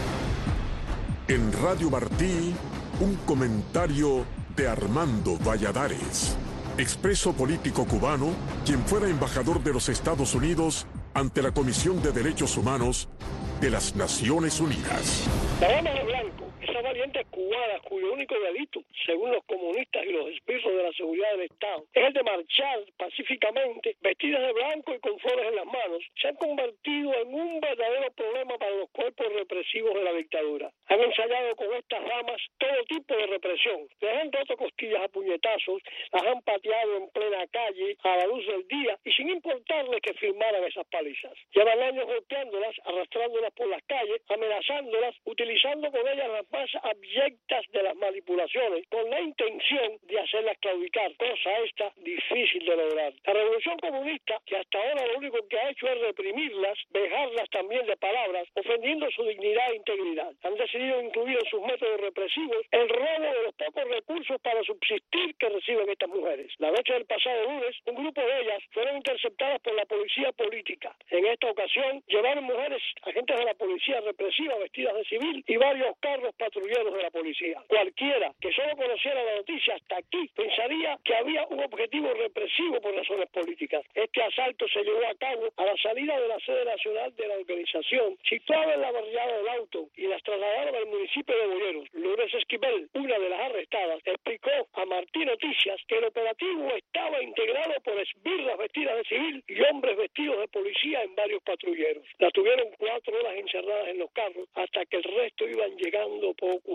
En Radio Martí, un comentario de Armando Valladares, expreso político cubano, quien fuera embajador de los Estados Unidos ante la Comisión de Derechos Humanos de las Naciones Unidas. La dama de blanco, esa valiente cubana cuyo único delito, según los comunistas y los espíritus de la seguridad del Estado, es el de marchar pacíficamente, vestidas de blanco y con flores en las manos, se han convertido en un verdadero problema para los cuerpos represivos de la dictadura. Han ensayado con estas damas todo tipo de represión. Les han roto costillas a puñetazos, las han pateado en plena calle, a la luz del día, y sin importarles que firmaran esas palizas. Llevan años golpeándolas, arrastrándolas por las calles, amenazándolas, utilizando con ellas las más abyectas de las manipulaciones, con la intención de hacerlas claudicar, cosa esta difícil de lograr. La revolución comunista, que hasta ahora lo único que ha hecho es reprimirlas, vejarlas también de palabras, ofendiendo su dignidad e integridad. Han decidido incluir en sus métodos represivos el robo de los pocos recursos para subsistir que reciben estas mujeres. La noche del pasado lunes, un grupo de ellas fueron interceptadas por la policía política. En esta ocasión, llevaron mujeres, agentes de la policía represiva vestidas de civil y varios carros patrulleros de la policía. Cualquiera que solo conociera la noticia hasta aquí pensaría que había un objetivo represivo por razones políticas. Este asalto se llevó a cabo a la salida de la sede nacional de la organización, situada en la barriada del Auto, y las trasladaron al municipio de Boyeros. Lourdes Esquivel, una de las arrestadas, explicó a Martí Noticias que el operativo estaba integrado por esbirras vestidas de civil y hombres vestidos de policía en varios patrulleros. La tuvieron cuatro horas encerradas en los carros hasta que el resto iban llegando poco a poco.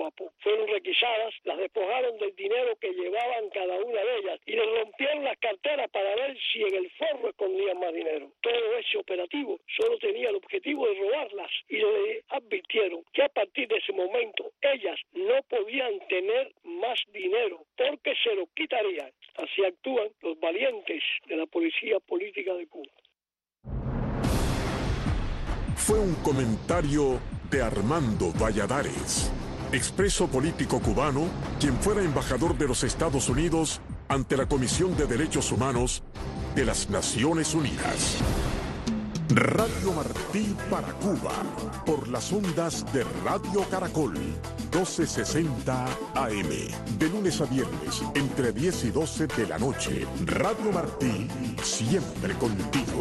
fueron requisadas, las despojaron del dinero que llevaban cada una de ellas y les rompieron las carteras para ver si en el forro escondían más dinero. Todo ese operativo solo tenía el objetivo de robarlas y le advirtieron que a partir de ese momento ellas no podían tener más dinero porque se lo quitarían. Así actúan los valientes de la policía política de Cuba. Fue un comentario de Armando Valladares, expreso político cubano, quien fuera embajador de los Estados Unidos ante la Comisión de Derechos Humanos de las Naciones Unidas. Radio Martí para Cuba, por las ondas de Radio Caracol, doce sesenta A M, de lunes a viernes, entre diez y doce de la noche. Radio Martí, siempre contigo.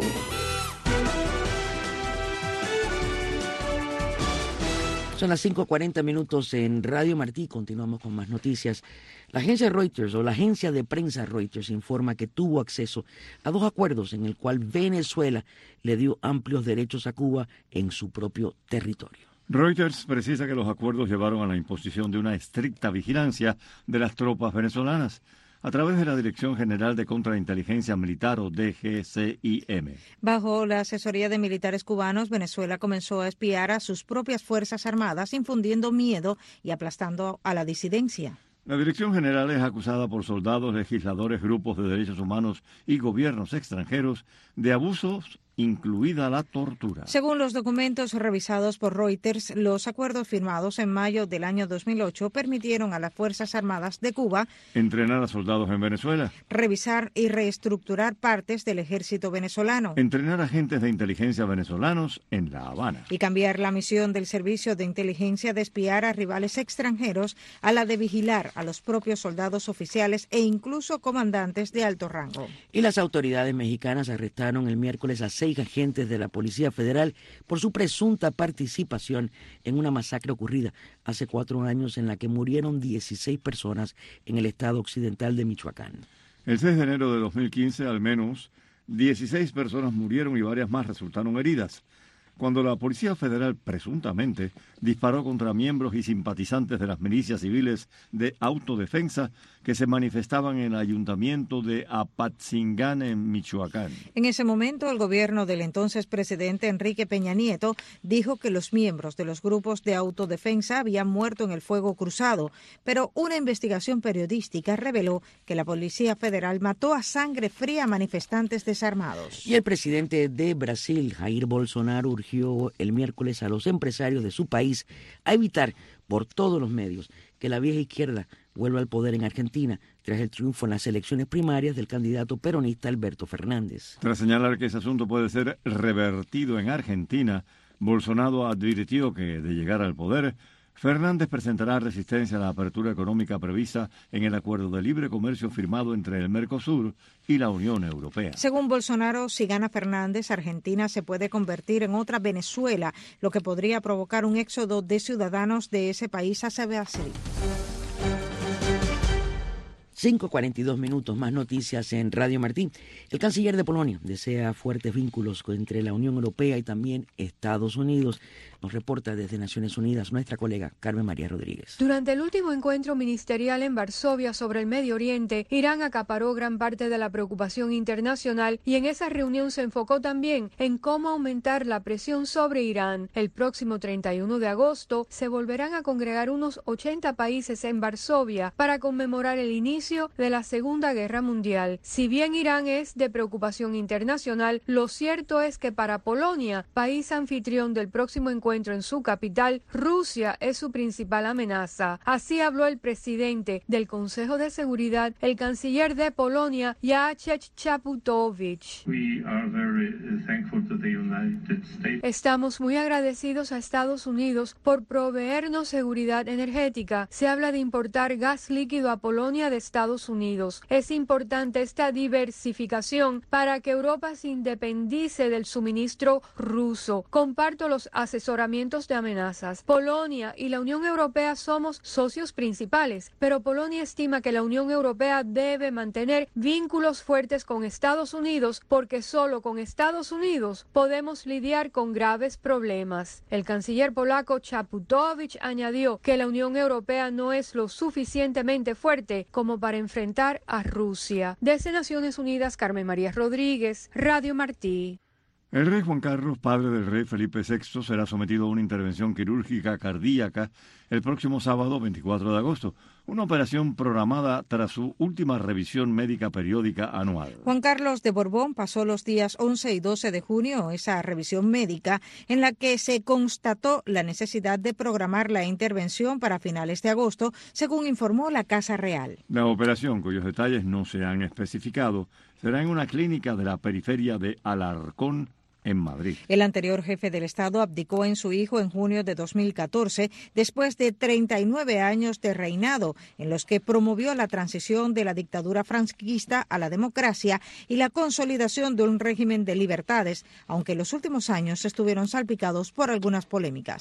Son las cinco cuarenta minutos en Radio Martí. Continuamos con más noticias. La agencia Reuters o la agencia de prensa Reuters informa que tuvo acceso a dos acuerdos en el cual Venezuela le dio amplios derechos a Cuba en su propio territorio. Reuters precisa que los acuerdos llevaron a la imposición de una estricta vigilancia de las tropas venezolanas a través de la Dirección General de Contrainteligencia Militar, o D G C I M. Bajo la asesoría de militares cubanos, Venezuela comenzó a espiar a sus propias Fuerzas Armadas, infundiendo miedo y aplastando a la disidencia. La Dirección General es acusada por soldados, legisladores, grupos de derechos humanos y gobiernos extranjeros de abusos, incluida la tortura. Según los documentos revisados por Reuters, los acuerdos firmados en mayo del año dos mil ocho permitieron a las Fuerzas Armadas de Cuba entrenar a soldados en Venezuela, revisar y reestructurar partes del ejército venezolano, entrenar agentes de inteligencia venezolanos en La Habana y cambiar la misión del servicio de inteligencia de espiar a rivales extranjeros a la de vigilar a los propios soldados oficiales e incluso comandantes de alto rango. Y las autoridades mexicanas arrestaron el miércoles a seis agentes de la Policía Federal por su presunta participación en una masacre ocurrida hace cuatro años en la que murieron dieciséis personas en el estado occidental de Michoacán. El seis de enero de dos mil quince, al menos dieciséis personas murieron y varias más resultaron heridas cuando la Policía Federal presuntamente disparó contra miembros y simpatizantes de las milicias civiles de autodefensa que se manifestaban en el ayuntamiento de Apatzingán, en Michoacán. En ese momento, el gobierno del entonces presidente Enrique Peña Nieto dijo que los miembros de los grupos de autodefensa habían muerto en el fuego cruzado, pero una investigación periodística reveló que la Policía Federal mató a sangre fría a manifestantes desarmados. Y el presidente de Brasil, Jair Bolsonaro, urgió el miércoles a los empresarios de su país a evitar por todos los medios que la vieja izquierda vuelva al poder en Argentina tras el triunfo en las elecciones primarias del candidato peronista Alberto Fernández. Tras señalar que ese asunto puede ser revertido en Argentina, Bolsonaro advirtió que, de llegar al poder, Fernández presentará resistencia a la apertura económica prevista en el acuerdo de libre comercio firmado entre el Mercosur y la Unión Europea. Según Bolsonaro, si gana Fernández, Argentina se puede convertir en otra Venezuela, lo que podría provocar un éxodo de ciudadanos de ese país hacia Brasil. cinco cuarenta y dos minutos, más noticias en Radio Martí. El canciller de Polonia desea fuertes vínculos entre la Unión Europea y también Estados Unidos. Nos reporta desde Naciones Unidas nuestra colega Carmen María Rodríguez. Durante el último encuentro ministerial en Varsovia sobre el Medio Oriente, Irán acaparó gran parte de la preocupación internacional y en esa reunión se enfocó también en cómo aumentar la presión sobre Irán. El próximo treinta y uno de agosto se volverán a congregar unos ochenta países en Varsovia para conmemorar el inicio de la Segunda Guerra Mundial. Si bien Irán es de preocupación internacional, lo cierto es que para Polonia, país anfitrión del próximo encuentro en su capital, Rusia es su principal amenaza. Así habló el presidente del Consejo de Seguridad, el canciller de Polonia, Jacek Czaputowicz. Estamos muy agradecidos a Estados Unidos por proveernos seguridad energética. Se habla de importar gas líquido a Polonia de Estados Unidos. Es importante esta diversificación para que Europa se independice del suministro ruso. Comparto los asesoramientos señalamientos de amenazas. Polonia y la Unión Europea somos socios principales, pero Polonia estima que la Unión Europea debe mantener vínculos fuertes con Estados Unidos porque solo con Estados Unidos podemos lidiar con graves problemas. El canciller polaco Czaputowicz añadió que la Unión Europea no es lo suficientemente fuerte como para enfrentar a Rusia. Desde Naciones Unidas, Carmen María Rodríguez, Radio Martí. El rey Juan Carlos, padre del rey Felipe sexto, será sometido a una intervención quirúrgica cardíaca el próximo sábado veinticuatro de agosto, una operación programada tras su última revisión médica periódica anual. Juan Carlos de Borbón pasó los días once y doce de junio esa revisión médica en la que se constató la necesidad de programar la intervención para finales de agosto, según informó la Casa Real. La operación, cuyos detalles no se han especificado, será en una clínica de la periferia de Alarcón, en Madrid. El anterior jefe del Estado abdicó en su hijo en junio de dos mil catorce, después de treinta y nueve años de reinado, en los que promovió la transición de la dictadura franquista a la democracia y la consolidación de un régimen de libertades, aunque los últimos años estuvieron salpicados por algunas polémicas.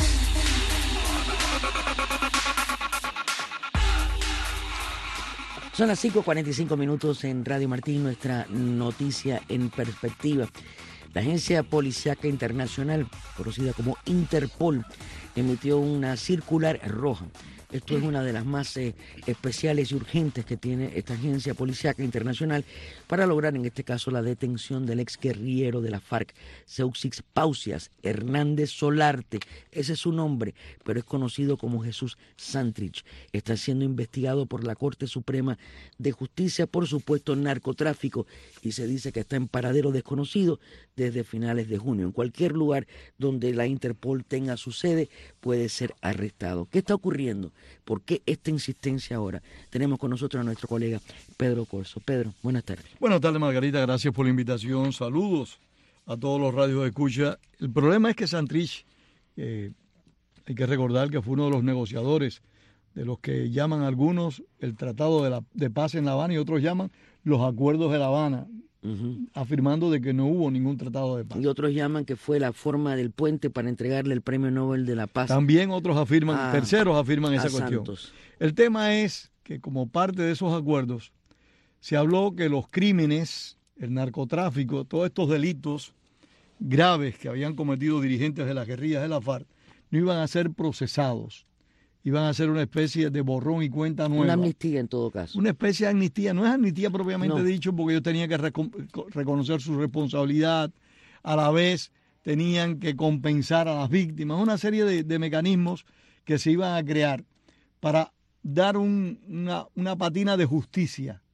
Son las cinco cuarenta y cinco minutos en Radio Martín, nuestra noticia en perspectiva. La Agencia Policíaca Internacional, conocida como Interpol, emitió una circular roja. Esto es una de las más eh, especiales y urgentes que tiene esta Agencia Policíaca Internacional para lograr, en este caso, la detención del exguerrillero de la FARC, Seuxix Pausias Hernández Solarte. Ese es su nombre, pero es conocido como Jesús Santrich. Está siendo investigado por la Corte Suprema de Justicia por supuesto narcotráfico y se dice que está en paradero desconocido desde finales de junio. En cualquier lugar donde la Interpol tenga su sede puede ser arrestado. ¿Qué está ocurriendo? ¿Por qué esta insistencia ahora? Tenemos con nosotros a nuestro colega Pedro Corso. Pedro, buenas tardes. Buenas tardes, Margarita. Gracias por la invitación. Saludos a todos los radios de escucha. El problema es que Santrich, eh, hay que recordar que fue uno de los negociadores de los que llaman algunos el Tratado de, la, de Paz en La Habana y otros llaman los Acuerdos de La Habana. Uh-huh. Afirmando de que no hubo ningún tratado de paz. Y otros llaman que fue la forma del puente para entregarle el Premio Nobel de la Paz. También otros afirman, a, terceros afirman esa cuestión. Santos. El tema es que como parte de esos acuerdos se habló que los crímenes, el narcotráfico, todos estos delitos graves que habían cometido dirigentes de las guerrillas de la FARC no iban a ser procesados. Iban a ser una especie de borrón y cuenta nueva. Una amnistía en todo caso. Una especie de amnistía. No es amnistía propiamente no. dicho porque ellos tenían que reco- reconocer su responsabilidad. A la vez tenían que compensar a las víctimas. Una serie de, de mecanismos que se iban a crear para dar un, una, una patina de justicia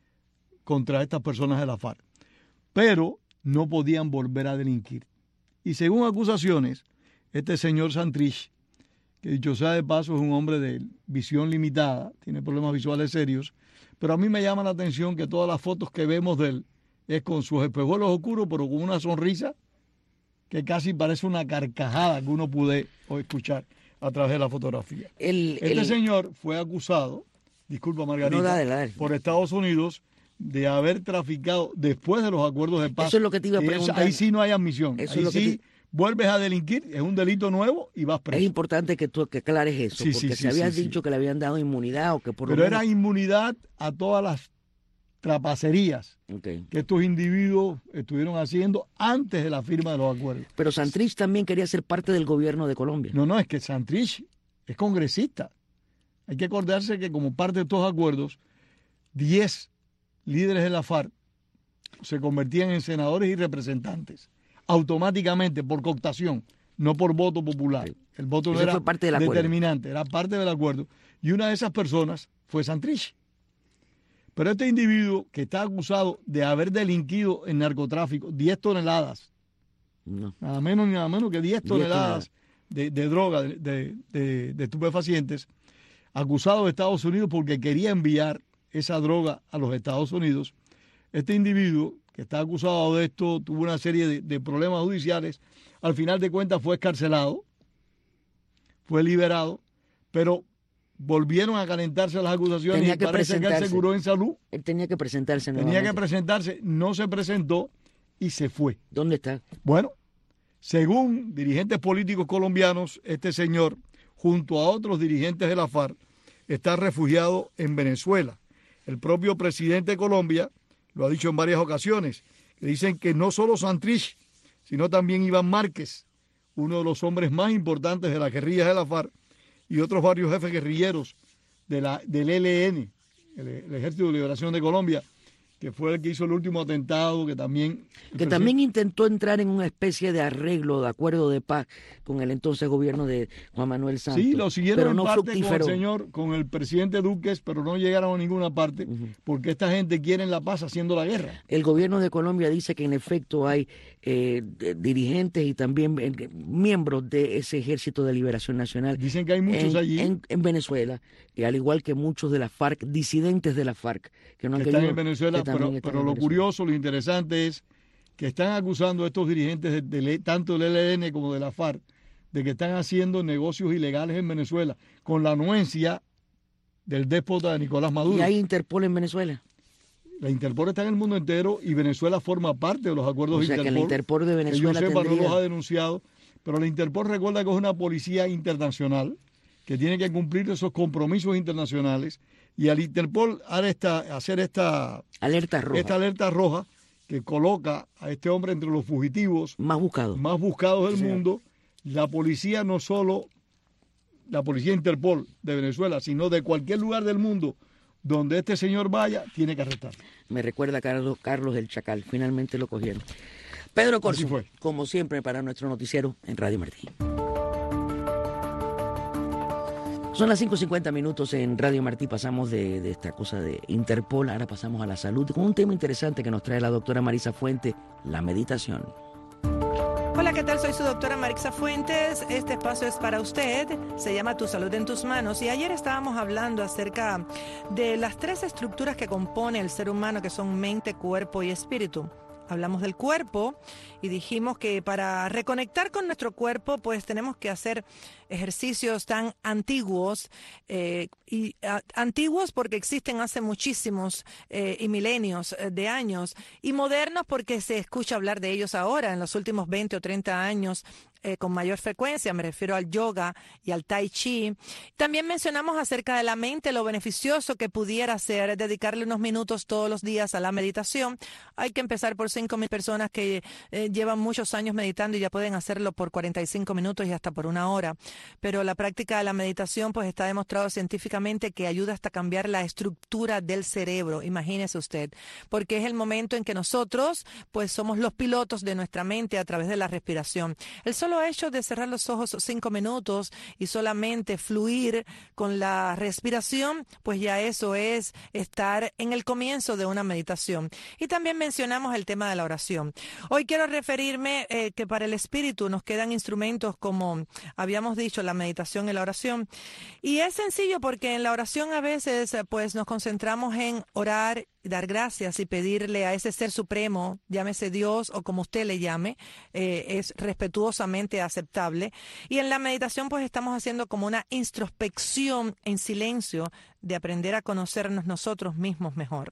contra estas personas de la FARC. Pero no podían volver a delinquir. Y según acusaciones, este señor Santrich, que dicho sea de paso es un hombre de visión limitada, tiene problemas visuales serios, pero a mí me llama la atención que todas las fotos que vemos de él es con sus espejuelos oscuros, pero con una sonrisa que casi parece una carcajada que uno puede escuchar a través de la fotografía. El, este el... señor fue acusado, disculpa Margarita, no, dale, dale. por Estados Unidos de haber traficado después de los acuerdos de paz. Eso es lo que te iba a preguntar. Ahí sí no hay admisión. Eso ahí es lo sí, que te... vuelves a delinquir, es un delito nuevo y vas preso. Es importante que tú que aclares eso, sí, porque sí, si sí, habías sí, dicho sí. que le habían dado inmunidad o que por Pero lo menos... era inmunidad a todas las trapacerías okay. que estos individuos estuvieron haciendo antes de la firma de los acuerdos. Pero Santrich también quería ser parte del gobierno de Colombia. No, no, es que Santrich es congresista. Hay que acordarse que como parte de estos acuerdos, diez líderes de la FARC se convertían en senadores y representantes, automáticamente por cooptación, no por voto popular. El voto no era parte del determinante, era parte del acuerdo. Y una de esas personas fue Santrich. Pero este individuo que está acusado de haber delinquido en narcotráfico diez toneladas, no. nada menos ni nada menos que diez toneladas de, de droga, de, de, de, de estupefacientes, acusado de Estados Unidos porque quería enviar esa droga a los Estados Unidos. Este individuo que está acusado de esto tuvo una serie de, de problemas judiciales. Al final de cuentas fue excarcelado, fue liberado, pero volvieron a calentarse las acusaciones tenía y que parece que él se curó en salud. Él tenía que presentarse Tenía nuevamente. que presentarse, no se presentó y se fue. ¿Dónde está? Bueno, Según dirigentes políticos colombianos, este señor, junto a otros dirigentes de la FARC, está refugiado en Venezuela. El propio presidente de Colombia lo ha dicho en varias ocasiones, que dicen que no solo Santrich, sino también Iván Márquez, uno de los hombres más importantes de las guerrillas de la FARC, y otros varios jefes guerrilleros de la, del E L N, el, el Ejército de Liberación de Colombia, que fue el que hizo el último atentado, que también... Que también intentó entrar en una especie de arreglo, de acuerdo de paz con el entonces gobierno de Juan Manuel Santos. Sí, lo siguieron pero en no parte fructiferó. con el señor, con el presidente Duques, pero no llegaron a ninguna parte, uh-huh. porque esta gente quiere la paz haciendo la guerra. El gobierno de Colombia dice que en efecto hay eh, dirigentes y también eh, miembros de ese Ejército de Liberación Nacional. Dicen que hay muchos en, allí. En, en Venezuela, y al igual que muchos de la FARC, disidentes de la FARC, que no han que querido, están en Venezuela, pero, están pero en lo Venezuela. curioso, lo interesante es que están acusando a estos dirigentes de, de, de, tanto del E L N como de la FARC de que están haciendo negocios ilegales en Venezuela con la anuencia del déspota de Nicolás Maduro. ¿Y hay Interpol en Venezuela? La Interpol está en el mundo entero y Venezuela forma parte de los acuerdos o sea, de Interpol. Que la Interpol de Venezuela que yo sepa, tendría... no los ha denunciado, pero la Interpol recuerda que es una policía internacional que tiene que cumplir esos compromisos internacionales, y al Interpol esta, hacer esta alerta roja. esta alerta roja que coloca a este hombre entre los fugitivos más buscados, más buscados del sí. mundo. La policía, no solo la policía Interpol de Venezuela, sino de cualquier lugar del mundo donde este señor vaya, tiene que arrestar. Me recuerda a Carlos, Carlos el Chacal, finalmente lo cogieron. Pedro Corzo, como siempre, para nuestro noticiero en Radio Martí. Son las cinco cincuenta minutos en Radio Martí, pasamos de, de esta cosa de Interpol, ahora pasamos a la salud, con un tema interesante que nos trae la doctora Marisa Fuentes, la meditación. Hola, ¿qué tal? Soy su doctora Marisa Fuentes. Este espacio es para usted. Se llama Tu Salud en Tus Manos. Y ayer estábamos hablando acerca de las tres estructuras que compone el ser humano, que son mente, cuerpo y espíritu. Hablamos del cuerpo y dijimos que para reconectar con nuestro cuerpo, pues tenemos que hacer ejercicios tan antiguos, eh, y a, antiguos porque existen hace muchísimos eh, y milenios de años, y modernos porque se escucha hablar de ellos ahora, en los últimos veinte o treinta años, eh, con mayor frecuencia. Me refiero al yoga y al tai chi. También mencionamos acerca de la mente, lo beneficioso que pudiera ser dedicarle unos minutos todos los días a la meditación. Hay que empezar por cinco mil personas que eh, llevan muchos años meditando y ya pueden hacerlo por cuarenta y cinco minutos y hasta por una hora. Pero la práctica de la meditación pues está demostrado científicamente que ayuda hasta cambiar la estructura del cerebro, imagínese usted, porque es el momento en que nosotros pues somos los pilotos de nuestra mente a través de la respiración. El solo hecho de cerrar los ojos cinco minutos y solamente fluir con la respiración, pues ya eso es estar en el comienzo de una meditación. Y también mencionamos el tema de la oración. Hoy quiero referirme eh, que para el espíritu nos quedan instrumentos como habíamos dicho, la meditación y la oración. Y es sencillo porque en la oración a veces pues nos concentramos en orar, dar gracias y pedirle a ese ser supremo, llámese Dios o como usted le llame, eh, es respetuosamente aceptable. Y en la meditación pues estamos haciendo como una introspección en silencio de aprender a conocernos nosotros mismos mejor.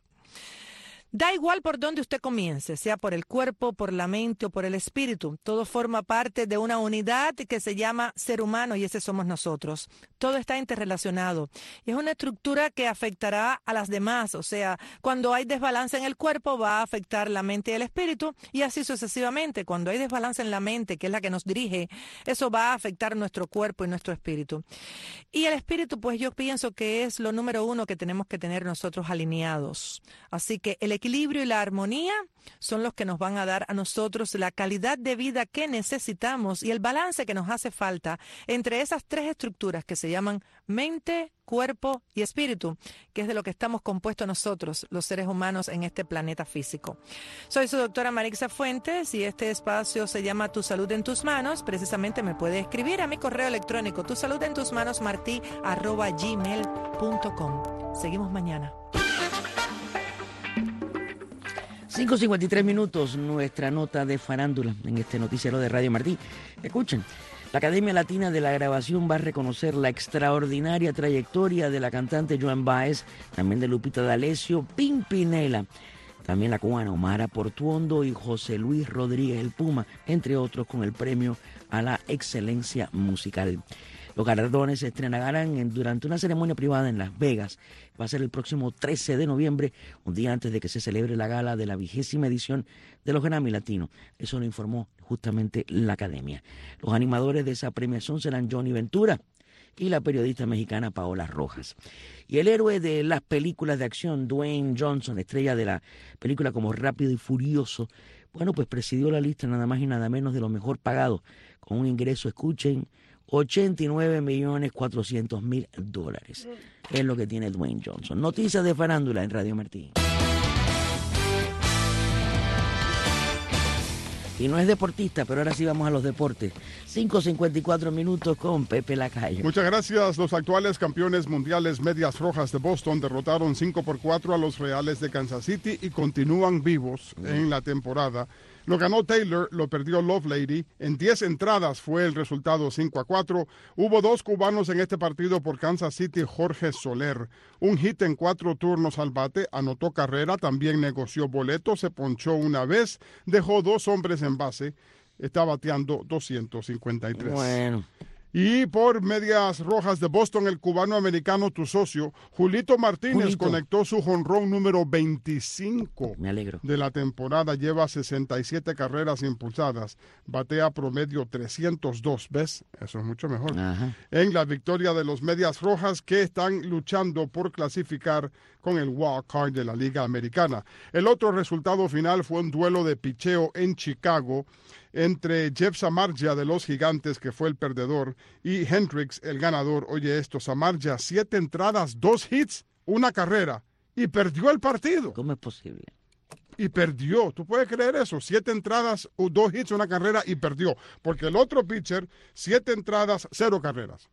Da igual por dónde usted comience, sea por el cuerpo, por la mente o por el espíritu. Todo forma parte de una unidad que se llama ser humano y ese somos nosotros. Todo está interrelacionado y es una estructura que afectará a las demás. O sea, cuando hay desbalance en el cuerpo va a afectar la mente y el espíritu y así sucesivamente. Cuando hay desbalance en la mente, que es la que nos dirige, eso va a afectar nuestro cuerpo y nuestro espíritu. Y el espíritu, pues yo pienso que es lo número uno que tenemos que tener nosotros alineados. Así que el equilibrio y la armonía son los que nos van a dar a nosotros la calidad de vida que necesitamos y el balance que nos hace falta entre esas tres estructuras que se llaman mente, cuerpo y espíritu, que es de lo que estamos compuestos nosotros, los seres humanos en este planeta físico. Soy su doctora Marisa Fuentes y este espacio se llama Tu Salud en Tus Manos. Precisamente me puede escribir a mi correo electrónico tu salud en tus manos martí arroba gmail punto com. Seguimos mañana. cinco cincuenta y tres minutos, nuestra nota de farándula en este noticiero de Radio Martí. Escuchen, la Academia Latina de la Grabación va a reconocer la extraordinaria trayectoria de la cantante Joan Baez, también de Lupita D'Alessio, Pimpinela. También la cubana Omara Portuondo y José Luis Rodríguez el Puma, entre otros, con el premio a la excelencia musical. Los galardones se estrenarán en, durante una ceremonia privada en Las Vegas. Va a ser el próximo trece de noviembre, un día antes de que se celebre la gala de la vigésima edición de los Grammy Latinos. Eso lo informó justamente la Academia. Los animadores de esa premiación serán Johnny Ventura y la periodista mexicana Paola Rojas. Y el héroe de las películas de acción, Dwayne Johnson, estrella de la película como Rápido y Furioso, bueno, pues presidió la lista nada más y nada menos de los mejor pagados, con un ingreso, escuchen, ochenta y nueve millones cuatrocientos mil dólares. Es lo que tiene Dwayne Johnson. Noticias de farándula en Radio Martí. Y no es deportista, pero ahora sí vamos a los deportes. cinco cincuenta y cuatro minutos con Pepe Lacayo. Muchas gracias. Los actuales campeones mundiales Medias Rojas de Boston derrotaron cinco por cuatro a los Reales de Kansas City y continúan vivos mm. en la temporada. Lo ganó Taylor, lo perdió Lovelady. En diez entradas fue el resultado cinco a cuatro. Hubo dos cubanos en este partido por Kansas City, Jorge Soler. Un hit en cuatro turnos al bate, anotó carrera, también negoció boleto, se ponchó una vez, dejó dos hombres en base, está bateando doscientos cincuenta y tres. Bueno. Y por Medias Rojas de Boston, el cubano-americano, tu socio, Julito Martínez, Julito. conectó su jonrón número veinticinco Me alegro. de la temporada. Lleva sesenta y siete carreras impulsadas. Batea promedio trescientos dos. ¿Ves? Eso es mucho mejor. Ajá. En la victoria de los Medias Rojas, que están luchando por clasificar con el wild card de la Liga Americana. El otro resultado final fue un duelo de picheo en Chicago entre Jeff Samardzija de los Gigantes, que fue el perdedor, y Hendricks, el ganador. Oye esto, Samardzija, siete entradas, dos hits, una carrera, y perdió el partido. ¿Cómo es posible? Y perdió. ¿Tú puedes creer eso? Siete entradas, dos hits, una carrera, y perdió. Porque el otro pitcher, siete entradas, cero carreras.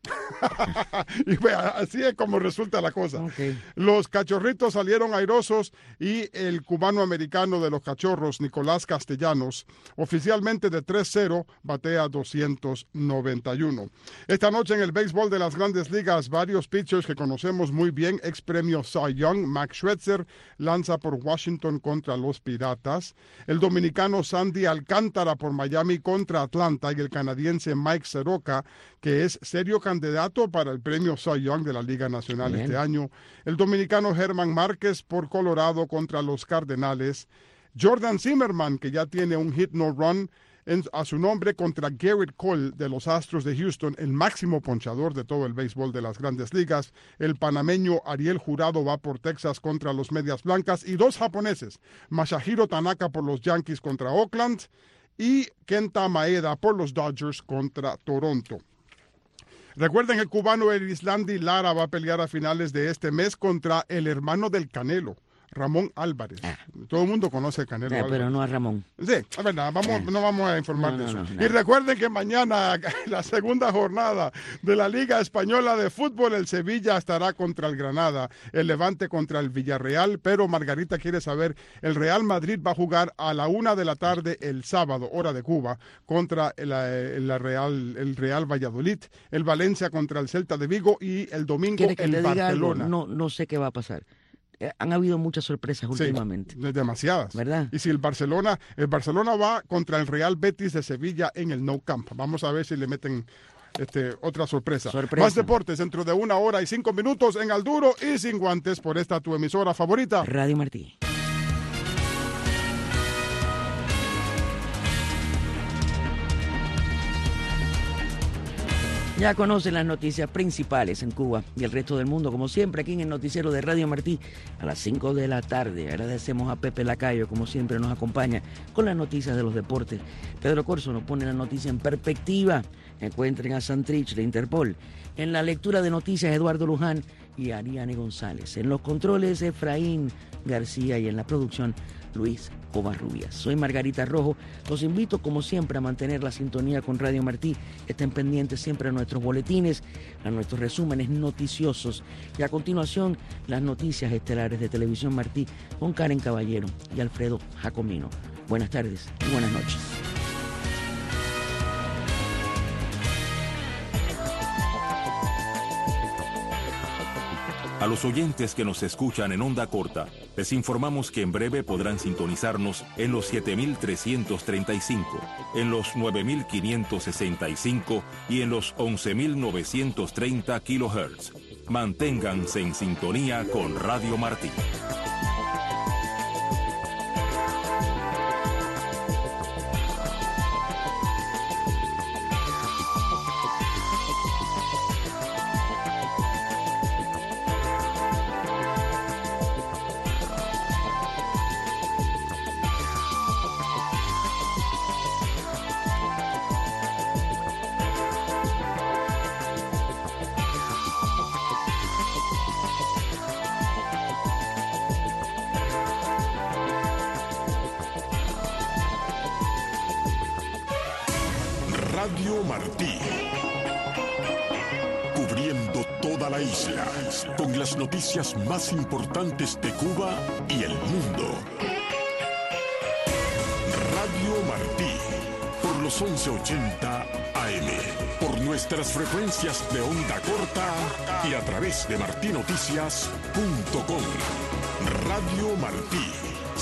Y pues, así es como resulta la cosa. Okay. Los cachorritos salieron airosos y el cubano-americano de los cachorros, Nicolás Castellanos, oficialmente de tres cero, batea doscientos noventa y uno. Esta noche en el béisbol de las Grandes Ligas, varios pitchers que conocemos muy bien, ex premio Cy Young, Max Scherzer, lanza por Washington contra los Piratas, el dominicano Sandy Alcántara por Miami contra Atlanta y el canadiense Mike Soroka, que es serio candidato para el premio Cy Young de la Liga Nacional Bien. este año, el dominicano Germán Márquez por Colorado contra los Cardenales, Jordan Zimmerman, que ya tiene un hit no run En, a su nombre contra Garrett Cole de los Astros de Houston, el máximo ponchador de todo el béisbol de las Grandes Ligas. El panameño Ariel Jurado va por Texas contra los Medias Blancas, y dos japoneses, Masahiro Tanaka por los Yankees contra Oakland y Kenta Maeda por los Dodgers contra Toronto. Recuerden, el cubano Erislandi Lara va a pelear a finales de este mes contra el hermano del Canelo, Ramón Álvarez. Ah. Todo el mundo conoce a Canelo ah, Álvarez. Pero no a Ramón. Sí, es verdad, vamos, ah. no vamos a informar no, de eso. No, no, y recuerden que mañana, la segunda jornada de la Liga Española de Fútbol, el Sevilla estará contra el Granada, el Levante contra el Villarreal, pero Margarita quiere saber, el Real Madrid va a jugar a la una de la tarde el sábado, hora de Cuba, contra el, el, el, Real, el Real Valladolid, el Valencia contra el Celta de Vigo y el domingo ¿Quiere que el le diga Barcelona. Algo? No, no sé qué va a pasar. Han habido muchas sorpresas últimamente. Sí, demasiadas. ¿Verdad? Y si el Barcelona, el Barcelona va contra el Real Betis de Sevilla en el Nou Camp. Vamos a ver si le meten este, otra sorpresa. sorpresa. Más deportes dentro de una hora y cinco minutos en Al Duro y Sin Guantes por esta tu emisora favorita. Radio Martí. Ya conocen las noticias principales en Cuba y el resto del mundo, como siempre, aquí en el noticiero de Radio Martí a las cinco de la tarde. Agradecemos a Pepe Lacayo, como siempre nos acompaña con las noticias de los deportes. Pedro Corso nos pone la noticia en perspectiva. Encuentren a Santrich de Interpol. En la lectura de noticias, Eduardo Luján y Ariane González. En los controles, Efraín García, y en la producción, Luis Covarrubias. Soy Margarita Rojo. Los invito, como siempre, a mantener la sintonía con Radio Martí. Estén pendientes siempre a nuestros boletines, a nuestros resúmenes noticiosos. Y a continuación, las noticias estelares de Televisión Martí con Karen Caballero y Alfredo Jacomino. Buenas tardes y buenas noches. A los oyentes que nos escuchan en onda corta, les informamos que en breve podrán sintonizarnos en los siete mil trescientos treinta y cinco, en los nueve mil quinientos sesenta y cinco y en los once mil novecientos treinta kilohertz. Manténganse en sintonía con Radio Martí. Radio Martí, cubriendo toda la isla, con las noticias más importantes de Cuba y el mundo. Radio Martí, por los once ochenta A M, por nuestras frecuencias de onda corta y a través de martinoticias punto com. Radio Martí.